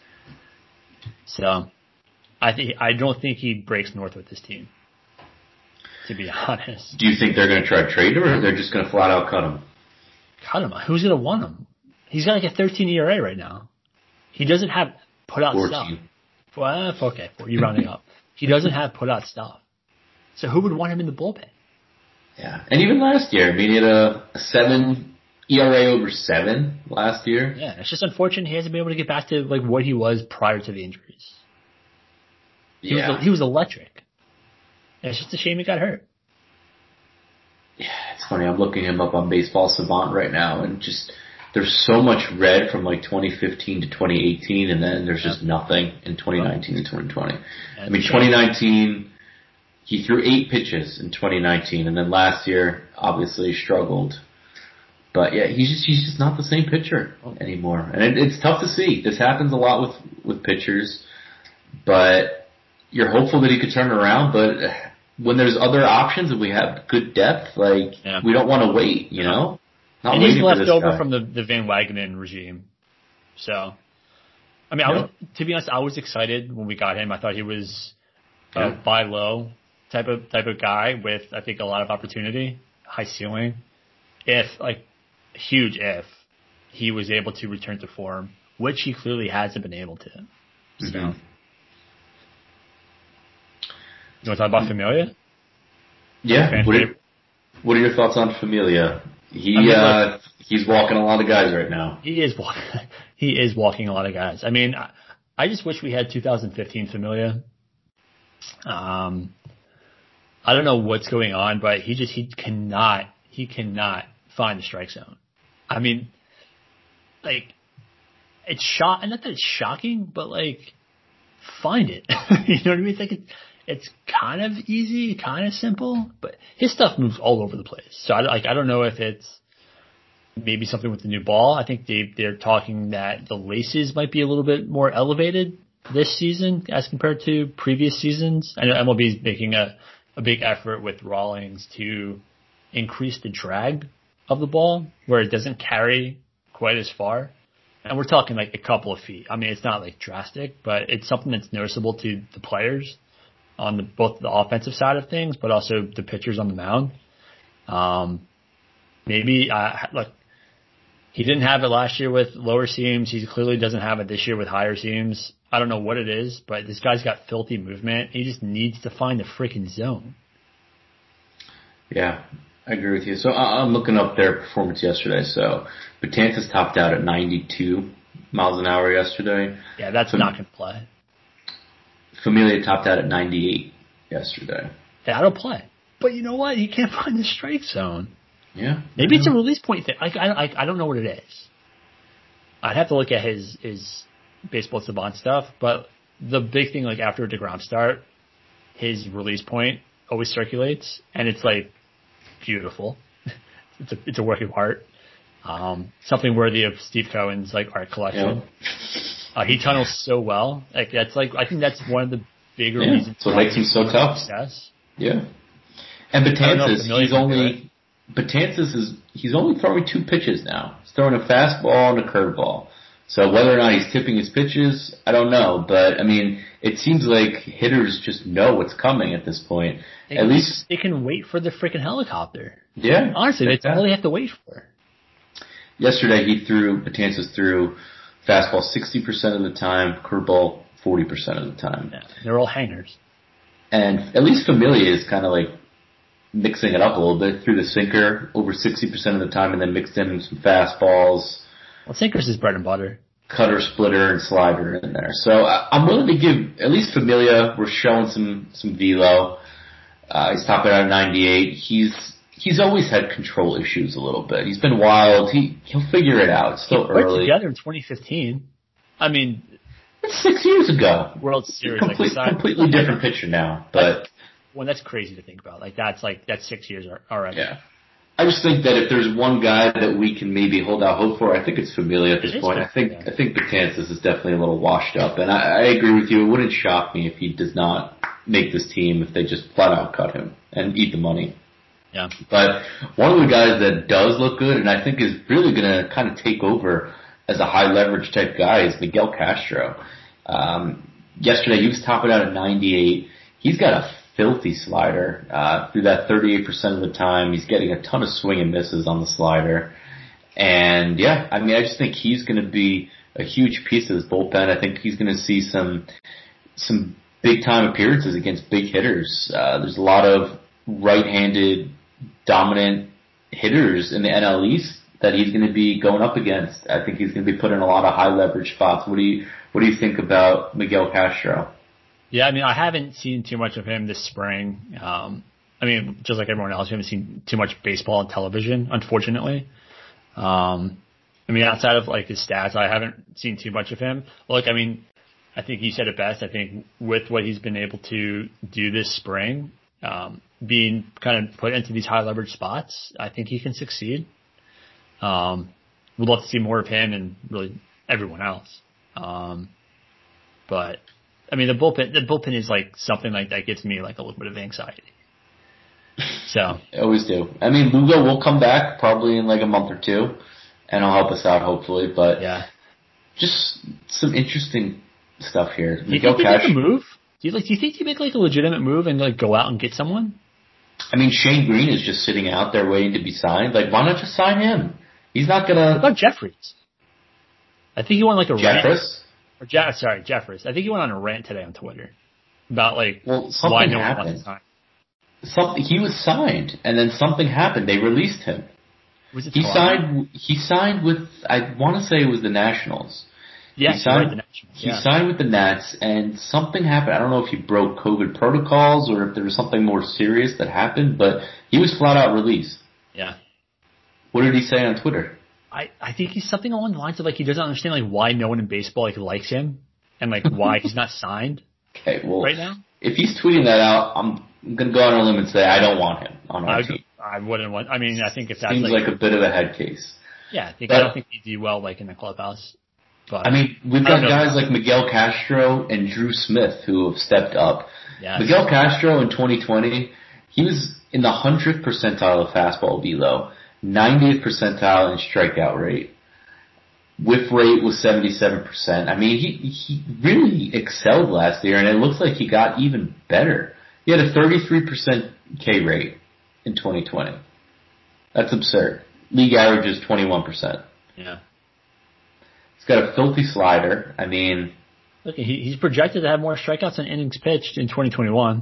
So. I think I don't think he breaks north with this team, to be honest. Do you think they're going to try to trade him, or they're just going to flat out cut him? Cut him? Who's going to want him? He's got like a thirteen E R A right now. He doesn't have put out fourteen. Stuff. Well, okay, you're rounding up. He doesn't have put out stuff. So who would want him in the bullpen? Yeah, and even last year, I mean, he had a, a seven E R A over seven last year. Yeah, it's just unfortunate he hasn't been able to get back to like what he was prior to the injuries. He, yeah. was, he was electric. And it's just a shame he got hurt. Yeah, it's funny. I'm looking him up on Baseball Savant right now, and just there's so much red from like twenty fifteen to twenty eighteen, and then there's just nothing in twenty nineteen and twenty twenty. I mean, twenty nineteen, he threw eight pitches in twenty nineteen, and then last year, obviously, struggled. But yeah, he's just he's just not the same pitcher anymore, and it, it's tough to see. This happens a lot with with pitchers, but. You're hopeful that he could turn around, but when there's other options and we have good depth, like yeah. we don't want to wait, you know. Not and he's left over guy. from the, the Van Wagenen regime, so I mean, yep. I was, to be honest, I was excited when we got him. I thought he was a yeah. buy low type of type of guy with I think a lot of opportunity, high ceiling. If like huge if he was able to return to form, which he clearly hasn't been able to. So. Mm-hmm. You want to talk about Familia? Yeah. What are, what are your thoughts on Familia? He I mean, uh, like, he's walking a lot of guys right now. He is walking. He is walking a lot of guys. I mean, I, I just wish we had two thousand fifteen Familia. Um, I don't know what's going on, but he just he cannot he cannot find the strike zone. I mean, like it's shock. Not that it's shocking, but like find it. You know what I mean? It's like it's. It's kind of easy, kind of simple, but his stuff moves all over the place. So I like I don't know if it's maybe something with the new ball. I think they they're talking that the laces might be a little bit more elevated this season as compared to previous seasons. I know M L B is making a, a big effort with Rawlings to increase the drag of the ball where it doesn't carry quite as far. And we're talking like a couple of feet. I mean, it's not like drastic, but it's something that's noticeable to the players. On the, both the offensive side of things, but also the pitchers on the mound. Um, maybe, uh, look, he didn't have it last year with lower seams. He clearly doesn't have it this year with higher seams. I don't know what it is, but this guy's got filthy movement. He just needs to find the freaking zone. Yeah, I agree with you. So I'm looking up their performance yesterday. So Betances topped out at ninety-two miles an hour yesterday. Yeah, that's so, not going to play. Familia topped out at ninety-eight yesterday. Yeah, that'll play. But you know what? He can't find the strike zone. Yeah. Maybe it's a release point thing. Like, I, I, I don't know what it is. I'd have to look at his, his Baseball Savant stuff. But the big thing, like after a DeGrom start, his release point always circulates. And it's like beautiful. it's a it's a work of art. Um, something worthy of Steve Cohen's like art collection. Yeah. Uh, he tunnels so well. Like that's like I think that's one of the bigger yeah. reasons. So it makes him so tough. Success. Yeah. And Betances, he's only it. Betances is he's only throwing two pitches now. He's throwing a fastball and a curveball. So whether or not he's tipping his pitches, I don't know. But I mean, it seems like hitters just know what's coming at this point. They at can, least they can wait for the freaking helicopter. Yeah. Honestly, that's all they have to wait for. Yesterday he threw Betances threw fastball sixty percent of the time, curveball forty percent of the time. Yeah, they're all hangers. And at least Familia is kind of like mixing it up a little bit through the sinker over sixty percent of the time, and then mixed in some fastballs. Well, sinker's is bread and butter. Cutter, splitter, and slider in there. So I, I'm willing to give at least Familia. We're showing some some velo. Uh, he's topping out at ninety-eight. He's he's always had control issues a little bit. He's been wild. He he'll figure it out. It's still he early. Together in twenty fifteen. I mean, it's six years ago. World Series, Complete, like completely different picture now. But well, that's crazy to think about. Like that's like that's six years already. Yeah. I just think that if there's one guy that we can maybe hold out hope for, I think it's Familia at this It is point. I think Familia. I think Betances is definitely a little washed up, and I, I agree with you. It wouldn't shock me if he does not make this team if they just flat out cut him and eat the money. Yeah. But one of the guys that does look good, and I think is really going to kind of take over as a high leverage type guy, is Miguel Castro. Um, yesterday he was topping out at ninety-eight. He's got a filthy slider uh, through that thirty-eight percent of the time. He's getting a ton of swing and misses on the slider. And yeah, I mean, I just think he's going to be a huge piece of this bullpen. I think he's going to see some some big time appearances against big hitters. Uh, there's a lot of right-handed dominant hitters in the N L East that he's going to be going up against. I think he's going to be put in a lot of high leverage spots. What do you what do you think about Miguel Castro? Yeah, I mean, I haven't seen too much of him this spring. Um, I mean, just like everyone else, we haven't seen too much baseball on television, unfortunately. Um, I mean, outside of like his stats, I haven't seen too much of him. Look, I mean, I think he said it best. I think with what he's been able to do this spring, um, being kind of put into these high leverage spots, I think he can succeed. Um, we'd love to see more of him and really everyone else. Um, but I mean, the bullpen, the bullpen is like something like that gives me like a little bit of anxiety. So I always do. I mean, Lugo will come back probably in like a month or two, and he'll help us out hopefully. But yeah, just some interesting stuff here. Do you think he make a move? Do you like? Do you think he make like a legitimate move and like go out and get someone? I mean, Shane Green is just sitting out there waiting to be signed. Like, why not just sign him? He's not gonna. What about Jeffries? I think he won like a Jeffries. rant. Or Je- sorry, Jeffries. I think he went on a rant today on Twitter about like well, something why no happened. one wants to sign. Something he was signed, and then something happened. They released him. Was it he Toronto? signed. He signed with. I want to say it was the Nationals. Yeah, he signed. Right, the Nationals. He yeah. signed with the Nats, and something happened. I don't know if he broke COVID protocols or if there was something more serious that happened, but he was flat out released. Yeah. What did he say on Twitter? I, I think he's something along the lines of like he doesn't understand like why no one in baseball like likes him and like why he's not signed. Okay, well, right now, if he's tweeting that out, I'm gonna go on a limb and say I don't want him on our I, team. I wouldn't want. I mean, I think if that's Seems like, like a bit of a head case. Yeah, I think but, I don't think he'd do well like in the clubhouse. But I mean, we've got guys like Miguel Castro and Drew Smith who have stepped up. Yes. Miguel Castro in twenty twenty, he was in the hundredth percentile of fastball velo, ninetieth percentile in strikeout rate. Whiff rate was seventy-seven percent. I mean, he he really excelled last year, and it looks like he got even better. He had a thirty-three percent K rate in twenty twenty. That's absurd. League average is twenty-one percent. Yeah. He's got a filthy slider. I mean, look, he, he's projected to have more strikeouts than innings pitched in twenty twenty-one.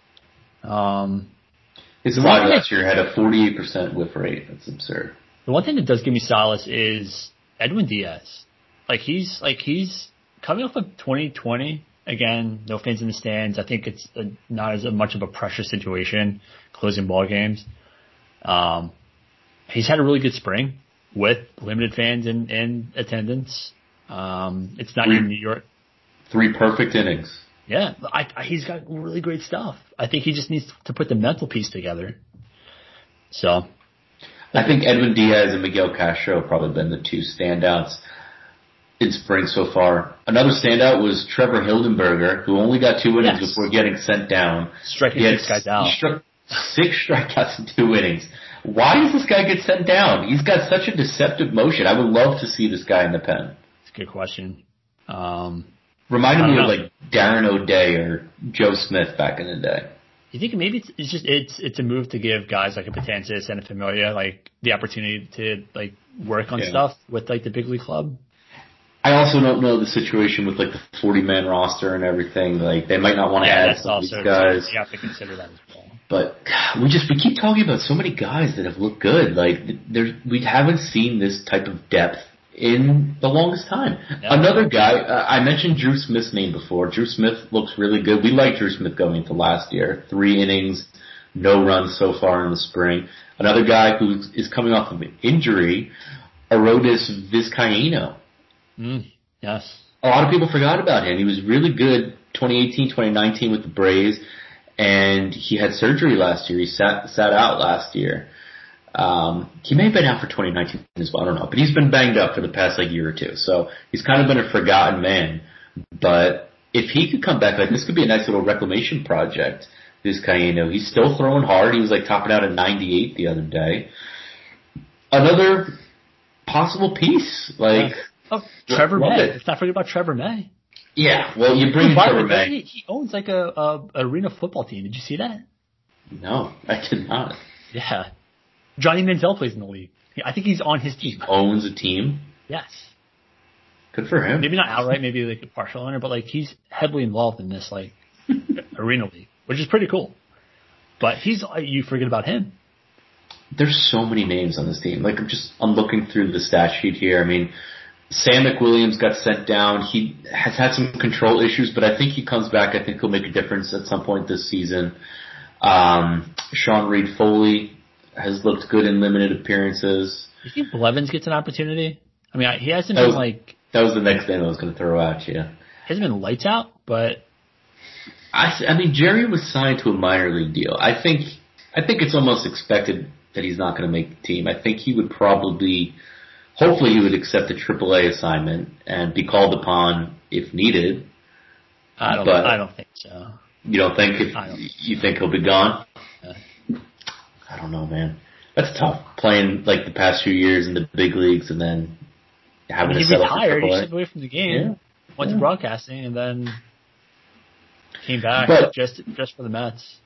Um, his slider last year had a forty-eight percent whiff rate. That's absurd. The one thing that does give me solace is Edwin Diaz. Like he's like he's coming off of twenty twenty. Again, no fans in the stands. I think it's a, not as much of a pressure situation closing ball games. Um, he's had a really good spring with limited fans in, in attendance. Um, it's not three, in New York. Three perfect innings. Yeah, I, I, he's got really great stuff. I think he just needs to put the mental piece together. So, I think Edwin Diaz and Miguel Castro have probably been the two standouts. in spring so far. Another standout was Trevor Hildenberger, who only got two innings Yes. before getting sent down. Striking He had- six guys out. He struck six strikeouts in two innings. Why does this guy get sent down? He's got such a deceptive motion. I would love to see this guy in the pen. It's a good question. Um, Reminded I me don't of know. like Darren O'Day or Joe Smith back in the day. you think maybe it's, it's just it's it's a move to give guys like a Betances and a Familia like the opportunity to like work on Yeah. stuff with like the big league club? I also don't know the situation with like the forty-man roster and everything. Like they might not want to Yeah, add that's some of these also guys. you have to consider that as well. But God, we just we keep talking about so many guys that have looked good. Like there's we haven't seen this type of depth in the longest time. Yeah. Another guy uh, I mentioned Drew Smith's name before. Drew Smith looks really good. We liked Drew Smith going into last year. Three innings, no runs so far in the spring. Another guy who is coming off of an injury, Arodys Vizcaíno. Mm, yes. A lot of people forgot about him. He was really good twenty eighteen, twenty nineteen with the Braves, and he had surgery last year. He sat sat out last year. Um, he may have been out for twenty nineteen as well. I don't know, but he's been banged up for the past like year or two. So he's kind of been a forgotten man. But if he could come back, like this could be a nice little reclamation project. This Vizcaíno, he's still throwing hard. He was like topping out at ninety-eight the other day. Another possible piece, like. Yeah. Oh, Trevor Love May. it. Let's not forget about Trevor May. Yeah, well, you bring in By the Trevor way, May. he owns like a, a arena football team. Did you see that? No, I did not. Yeah. Johnny Manziel plays in the league. I think he's on his team. Owns a team. Yes. Good for him. Maybe not outright, maybe like a partial owner, but like he's heavily involved in this like arena league, which is pretty cool. But he's you forget about him. There's so many names on this team. Like I'm just I'm looking through the stat sheet here. I mean, Sam McWilliams got sent down. He has had some control issues, but I think he comes back. I think he'll make a difference at some point this season. Um, Sean Reed Foley has looked good in limited appearances. You think Blevins gets an opportunity? I mean, he hasn't That been was- like That was the next name I was going to throw at you. hasn't been lights out, but I, I mean, Jerry was signed to a minor league deal. I think I think it's almost expected that he's not going to make the team. I think he would probably, hopefully, he would accept a triple A assignment and be called upon if needed. I don't. But- I don't think so. You don't think if I don't. you think he'll be gone? Yeah. I don't know, man. That's tough. Playing like the past few years in the big leagues and then I having mean, to he settle for retired. He triple A. stepped away from the game, Yeah. went Yeah. to broadcasting, and then came back But- just just for the Mets.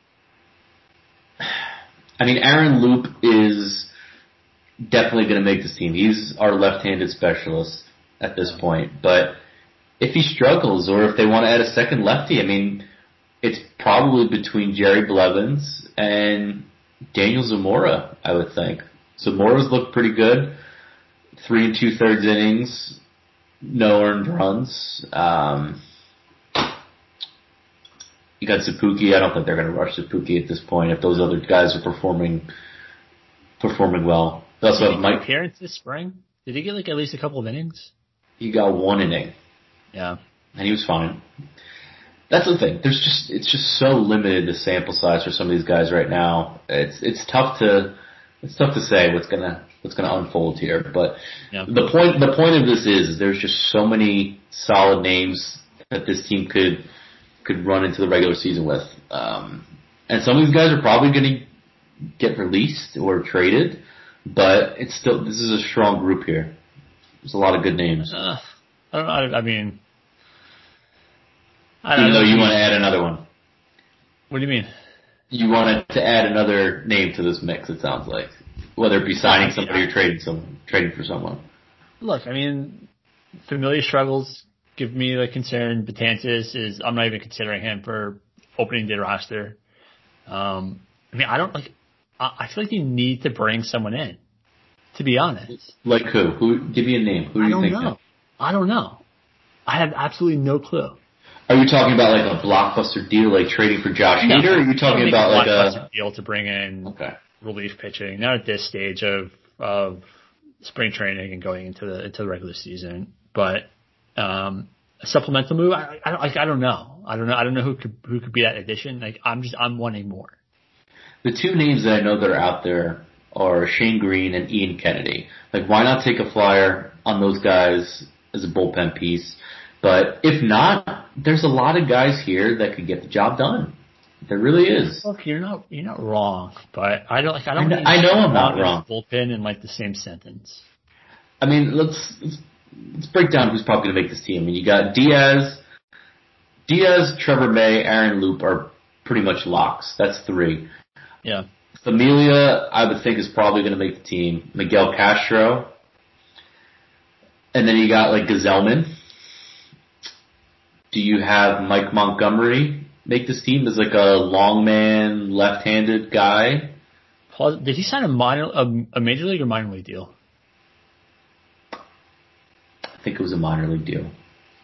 I mean, Aaron Loop is definitely going to make this team. He's our left-handed specialist at this point. But if he struggles or if they want to add a second lefty, I mean, it's probably between Jerry Blevins and Daniel Zamora, I would think. Zamora's looked pretty good. Three and two-thirds innings, no earned runs. Um, you got Sapuki. I don't think they're going to rush Sapuki at this point if those other guys are performing performing well. They also Did have he Mike. get appearance this spring? Did he get like at least a couple of innings? He got one inning, Yeah. and he was fine. That's the thing. There's just it's just so limited the sample size for some of these guys right now. It's it's tough to it's tough to say what's gonna what's gonna unfold here. But Yeah. the point the point of this is, is there's just so many solid names that this team could could run into the regular season with. Um, and some of these guys are probably going to get released or traded, but it's still this is a strong group here. There's a lot of good names. Uh, I don't know. I, I mean, I Even don't though know. you want to add another one. What do you mean? You wanted to add another name to this mix, it sounds like. Whether it be signing somebody or trading some trading for someone. Look, I mean, Familia struggles give me the concern. Betances is I'm not even considering him for opening day roster. Um, I mean, I don't like. I, I feel like you need to bring someone in. To be honest, Like who? Who? Give me a name. Who do I you don't think? know. I don't know. I have absolutely no clue. Are you talking about like a blockbuster deal, like trading for Josh No, Hader? Or are you I talking don't think about like blockbuster a? deal to bring in Okay. relief pitching? Not at this stage of of spring training and going into the into the regular season, but um, a supplemental move. I, I don't like. I don't know. I don't know. I don't know who could who could be that addition. Like I'm just I'm wanting more. The two names that I know that are out there are Shane Green and Ian Kennedy. Like, why not take a flyer on those guys as a bullpen piece. But if not, there's a lot of guys here that could get the job done. There really is. Look, you're not you're not wrong, but I don't like I don't. I know, I know I'm not wrong. Bullpen in like the same sentence. I mean, let's let's, let's break down who's probably going to make this team. I mean, you got Diaz, Diaz, Trevor May, Aaron Loup are pretty much locks. That's three. Yeah. Familia, I would think, is probably going to make the team. Miguel Castro, and then you got like Gazelman. Do you have Mike Montgomery make this team as like a long man, left-handed guy? Did he sign a minor, a, a major league or minor league deal? I think it was a minor league deal.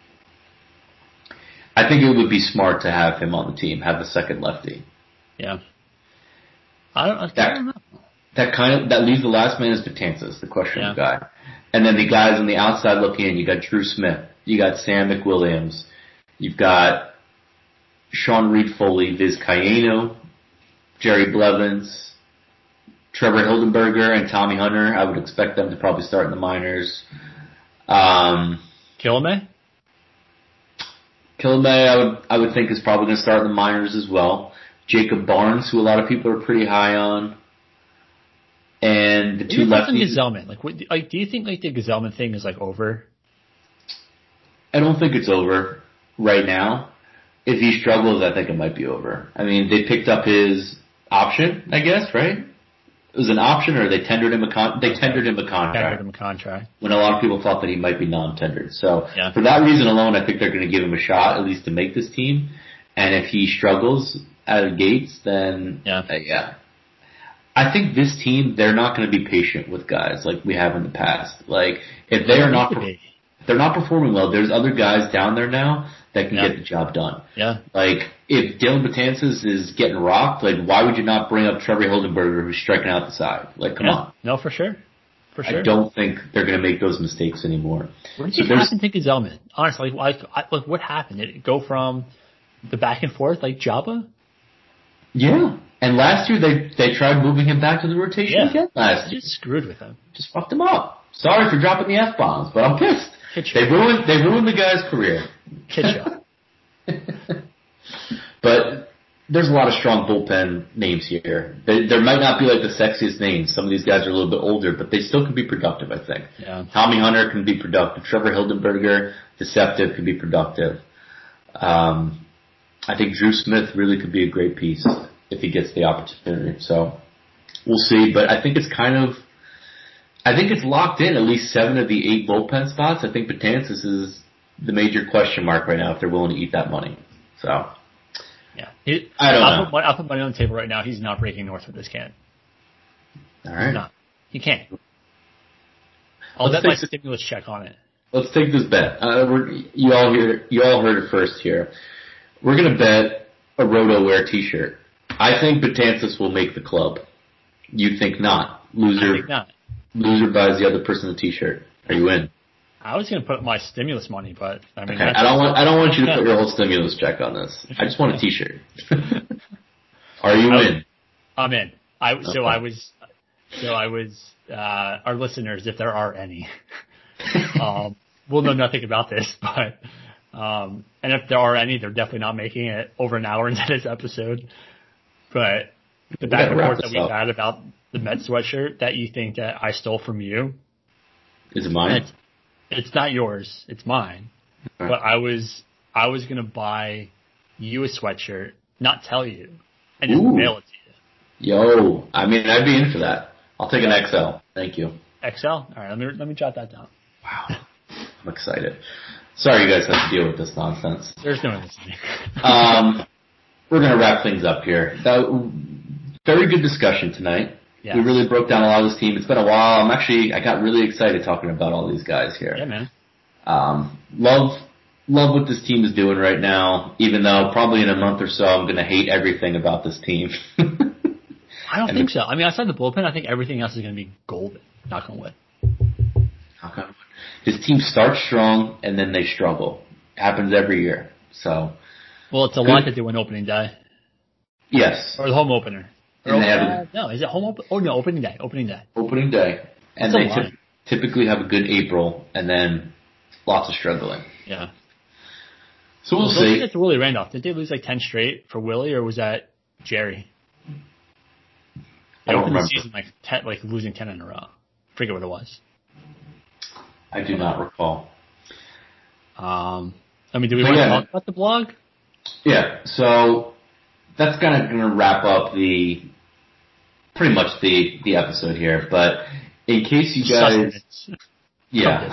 I think it would be smart to have him on the team, have a second lefty. Yeah. I don't, I that, don't know. That kind of that leaves the last man is Betances, the questionable yeah. guy, and then the guys on the outside looking in. You got Drew Smith, you got Sam McWilliams. You've got Sean Reed Foley, Viz Cayeno, Jerry Blevins, Trevor Hildenberger, and Tommy Hunter. I would expect them to probably start in the minors. Um, Kilme? Kilme, I would I would think is probably going to start in the minors as well. Jacob Barnes, who a lot of people are pretty high on, and the two lefties. Gazelman, like, what, like, do you think like the Gazelman thing is like over? I don't think it's over. Right now, if he struggles, I think it might be over. I mean, they picked up his option, I guess, right? It was an option, or they tendered him a con- they tendered him a contract. Tendered him a contract. When a lot of people thought that he might be non-tendered. So yeah. for that reason alone, I think they're going to give him a shot, at least to make this team. And if he struggles out of the gates, then yeah, uh, yeah. I think this team, they're not going to be patient with guys like we have in the past. Like if they are not, per- they're not performing well. There's other guys down there now that can yeah. get the job done. Yeah. Like, if Dylan Betances is getting rocked, like, why would you not bring up Trevor Hildenberger who's striking out the side? Like, come yeah. on. No, for sure. For sure. I don't think they're going to make those mistakes anymore. What did so you happen to Gazelman? Honestly, like, I, like, what happened? Did it go from the back and forth like Jabba? Yeah. And last year, they they tried moving him back to the rotation yeah. again last year. Just screwed with him. Just fucked him up. Sorry for dropping the F-bombs, but I'm pissed. They ruined, they ruined the guy's career. Kitcha. But there's a lot of strong bullpen names here. They, there might not be like the sexiest names. Some of these guys are a little bit older, but they still can be productive, I think. Yeah. Tommy Hunter can be productive. Trevor Hildenberger, deceptive, can be productive. Um, I think Drew Smith really could be a great piece if he gets the opportunity. So we'll see. But I think it's kind of, I think it's locked in, at least seven of the eight bullpen spots. I think Betances is the major question mark right now if they're willing to eat that money. So, yeah, he, I don't I'll know. Put, I'll put money on the table right now. He's not breaking north with this can. All right. He's not. He can't. I'll Let's bet my take stimulus check on it. Let's take this bet. Uh, we're, you all hear, you all heard it first here. We're gonna bet a RotoWear T-shirt. I think Betances will make the club. You think not? Loser. I think not. Loser buys the other person a T-shirt. Are you in? I was going to put my stimulus money, but I mean, okay. I don't want. I don't want you to put your whole stimulus check on this. I just want a T-shirt. Are you I, in? I'm in. I so okay. I was. So I was. Uh, our listeners, if there are any, um, will know nothing about this, but um, and if there are any, they're definitely not making it over an hour into this episode. But the back and forth that we've had about the Mets sweatshirt that you think that I stole from you. Is it mine? It's, it's not yours. It's mine. Right. But I was I was gonna buy you a sweatshirt, not tell you, and just Ooh. mail it to you. Yo, I mean, I'd be in for that. I'll take an X L. Thank you. X L? All right, let me let me jot that down. Wow, I'm excited. Sorry, you guys have to deal with this nonsense. There's no listening. um, we're gonna wrap things up here. That, very good discussion tonight. Yeah. We really broke down a lot of this team. It's been a while. I'm actually, I got really excited talking about all these guys here. Yeah, man. Um, love, love what this team is doing right now, even though probably in a month or so I'm going to hate everything about this team. I don't think so. I mean, outside the bullpen, I think everything else is going to be golden. Knock on wood. Knock on wood. This team starts strong and then they struggle. It happens every year. So. Well, it's a good. lot to do on opening day. Yes. Or the home opener. And they have uh, no, is it home open? Oh, no, opening day. Opening day. Opening day. And That's they ty- typically have a good April, and then lots of struggling. Yeah. So we'll well, see. It's Willie Randolph. Did they lose like ten straight for Willie, or was that Jerry? They I don't opened remember. the season like ten, like losing ten in a row. I forget what it was. I do not recall. Um, I mean, do we But want yeah. to talk about the blog? Yeah, so that's kind of going to wrap up the pretty much the the episode here. But in case you guys, Sustenance. yeah.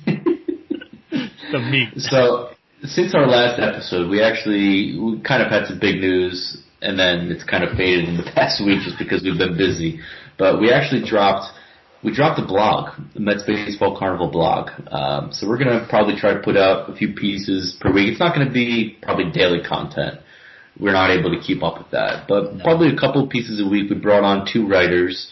The meat. So since our last episode, we actually we kind of had some big news, and then it's kind of faded in the past week just because we've been busy. But we actually dropped we dropped a blog, the Mets Baseball Carnival blog. Um, so we're gonna probably try to put out a few pieces per week. It's not going to be probably daily content. We're not able to keep up with that, but No. probably a couple of pieces a week. We brought on two writers,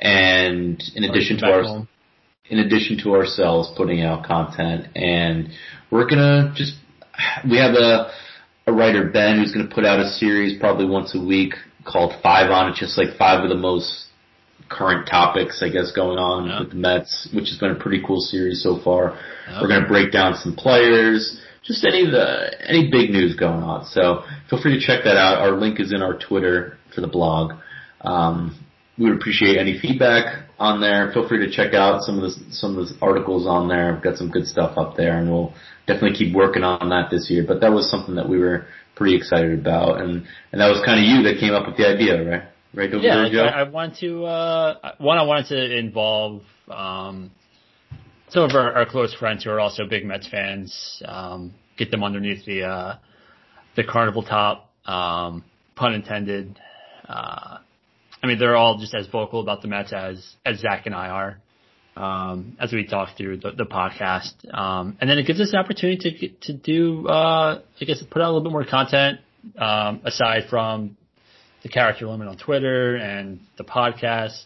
and in addition to Back our home. in addition to ourselves putting out content, and we're gonna just we have a a writer, Ben, who's gonna put out a series probably once a week called Five On. It's just like five of the most current topics, I guess, going on Yeah. with the Mets, which has been a pretty cool series so far. Yeah. We're gonna break down some players, just any of the any big news going on. So feel free to check that out. Our link is in our Twitter for the blog. Um, we would appreciate any feedback on there. Feel free to check out some of the some of the articles on there. We've got some good stuff up there, and we'll definitely keep working on that this year. But that was something that we were pretty excited about, and and that was kind of you that came up with the idea, right? Right over Yeah, there, like, Joe. I, I wanted to. Uh, one, I wanted to involve um, some of our, our close friends who are also big Mets fans. Um, get them underneath the uh, the carnival top, um, pun intended. Uh, I mean, they're all just as vocal about the Mets as as Zach and I are, um, as we talk through the, the podcast. Um, and then it gives us an opportunity to get, to do, uh, I guess, put out a little bit more content um, aside from the character limit on Twitter and the podcast,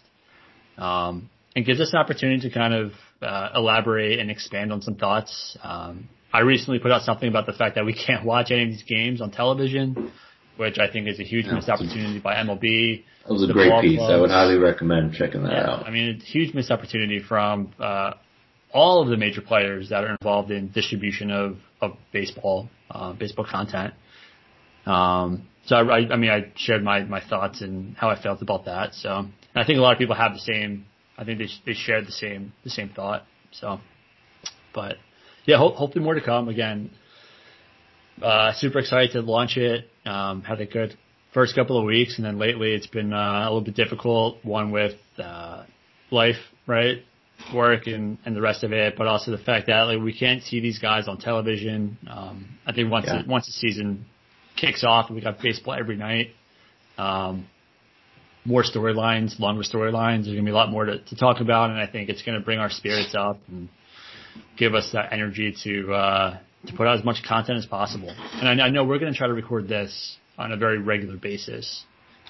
um, and gives us an opportunity to kind of uh, elaborate and expand on some thoughts. Um, I recently put out something about the fact that we can't watch any of these games on television, which I think is a huge missed opportunity by M L B. That was a the great ball piece. I clubs. would highly recommend checking that Yeah, out. I mean, it's a huge missed opportunity from uh, all of the major players that are involved in distribution of, of baseball, uh, baseball content. Um, so I, I mean, I shared my, my thoughts and how I felt about that. So and I think a lot of people have the same. I think they they shared the same the same thought. So, but yeah, ho- hopefully more to come. Again, uh, super excited to launch it. Um, had a good first couple of weeks, and then lately it's been uh, a little bit difficult. One with uh, life, right, work, and, and the rest of it, but also the fact that like we can't see these guys on television. Um, I think once Yeah. the, once the season kicks off, and we got baseball every night. Um, more storylines, longer storylines. There's gonna be a lot more to, to talk about, and I think it's gonna bring our spirits up and give us that energy to uh, to put out as much content as possible. And I, I know we're gonna try to record this on a very regular basis.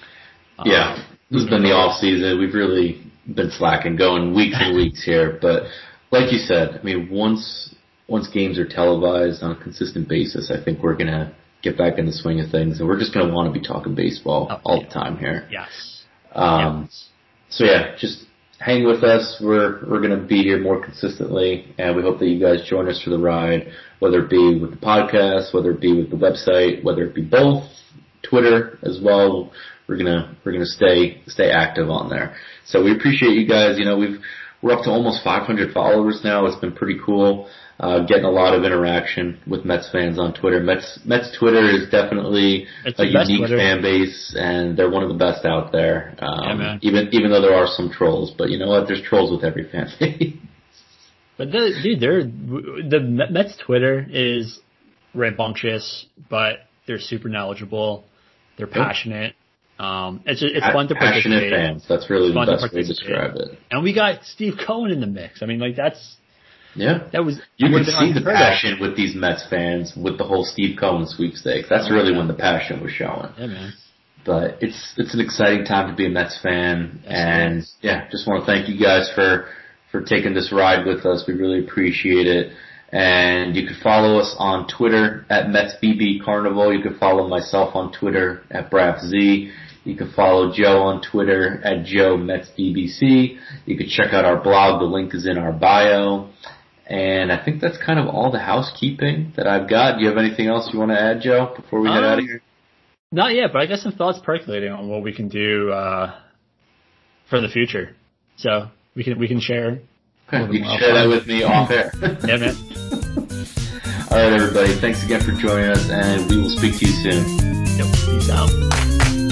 Um, Yeah, this has been the off season. We've really been slacking, going weeks and weeks here. But like you said, I mean, once once games are televised on a consistent basis, I think we're gonna get back in the swing of things, and we're just gonna want to be talking baseball Oh, all yeah. the time here. Yes. Um, yes. So yeah, just hang with us. We're we're gonna be here more consistently, and we hope that you guys join us for the ride, whether it be with the podcast, whether it be with the website, whether it be both, Twitter as well. We're gonna we're gonna stay stay active on there. So we appreciate you guys. You know, we've we're up to almost five hundred followers now. It's been pretty cool. Uh, getting a lot of interaction with Mets fans on Twitter. Mets Mets Twitter is definitely It's a the best unique Twitter. fan base, and they're one of the best out there. Um, Yeah, man. Even even though there are some trolls, but you know what? There's trolls with every fan base. But the, dude, they're the Mets Twitter is rambunctious, but they're super knowledgeable. They're passionate. Um, it's just, it's fun to Passionate participate. fans. That's really It's the fun to best way to participate. describe it. And we got Steve Cohen in the mix. I mean, like that's Yeah. that was You would can have been see the unheard of. passion with these Mets fans with the whole Steve Cohen sweepstakes. That's Oh, really yeah. when the passion was showing. Yeah, man. But it's it's an exciting time to be a Mets fan, Yes, it and is. yeah, just want to thank you guys for for taking this ride with us. We really appreciate it. And you can follow us on Twitter at Mets B B Carnival. You can follow myself on Twitter at BraffZ. You can follow Joe on Twitter at Joe Mets B B C. You can check out our blog. The link is in our bio. And I think that's kind of all the housekeeping that I've got. Do you have anything else you want to add, Joe, before we um, head out of here? Not yet, but I got some thoughts percolating on what we can do uh, for the future. So we can we can share. Okay, you can share that with me off air. Yeah, man. All right, everybody. Thanks again for joining us, and we will speak to you soon. Yep. Peace out.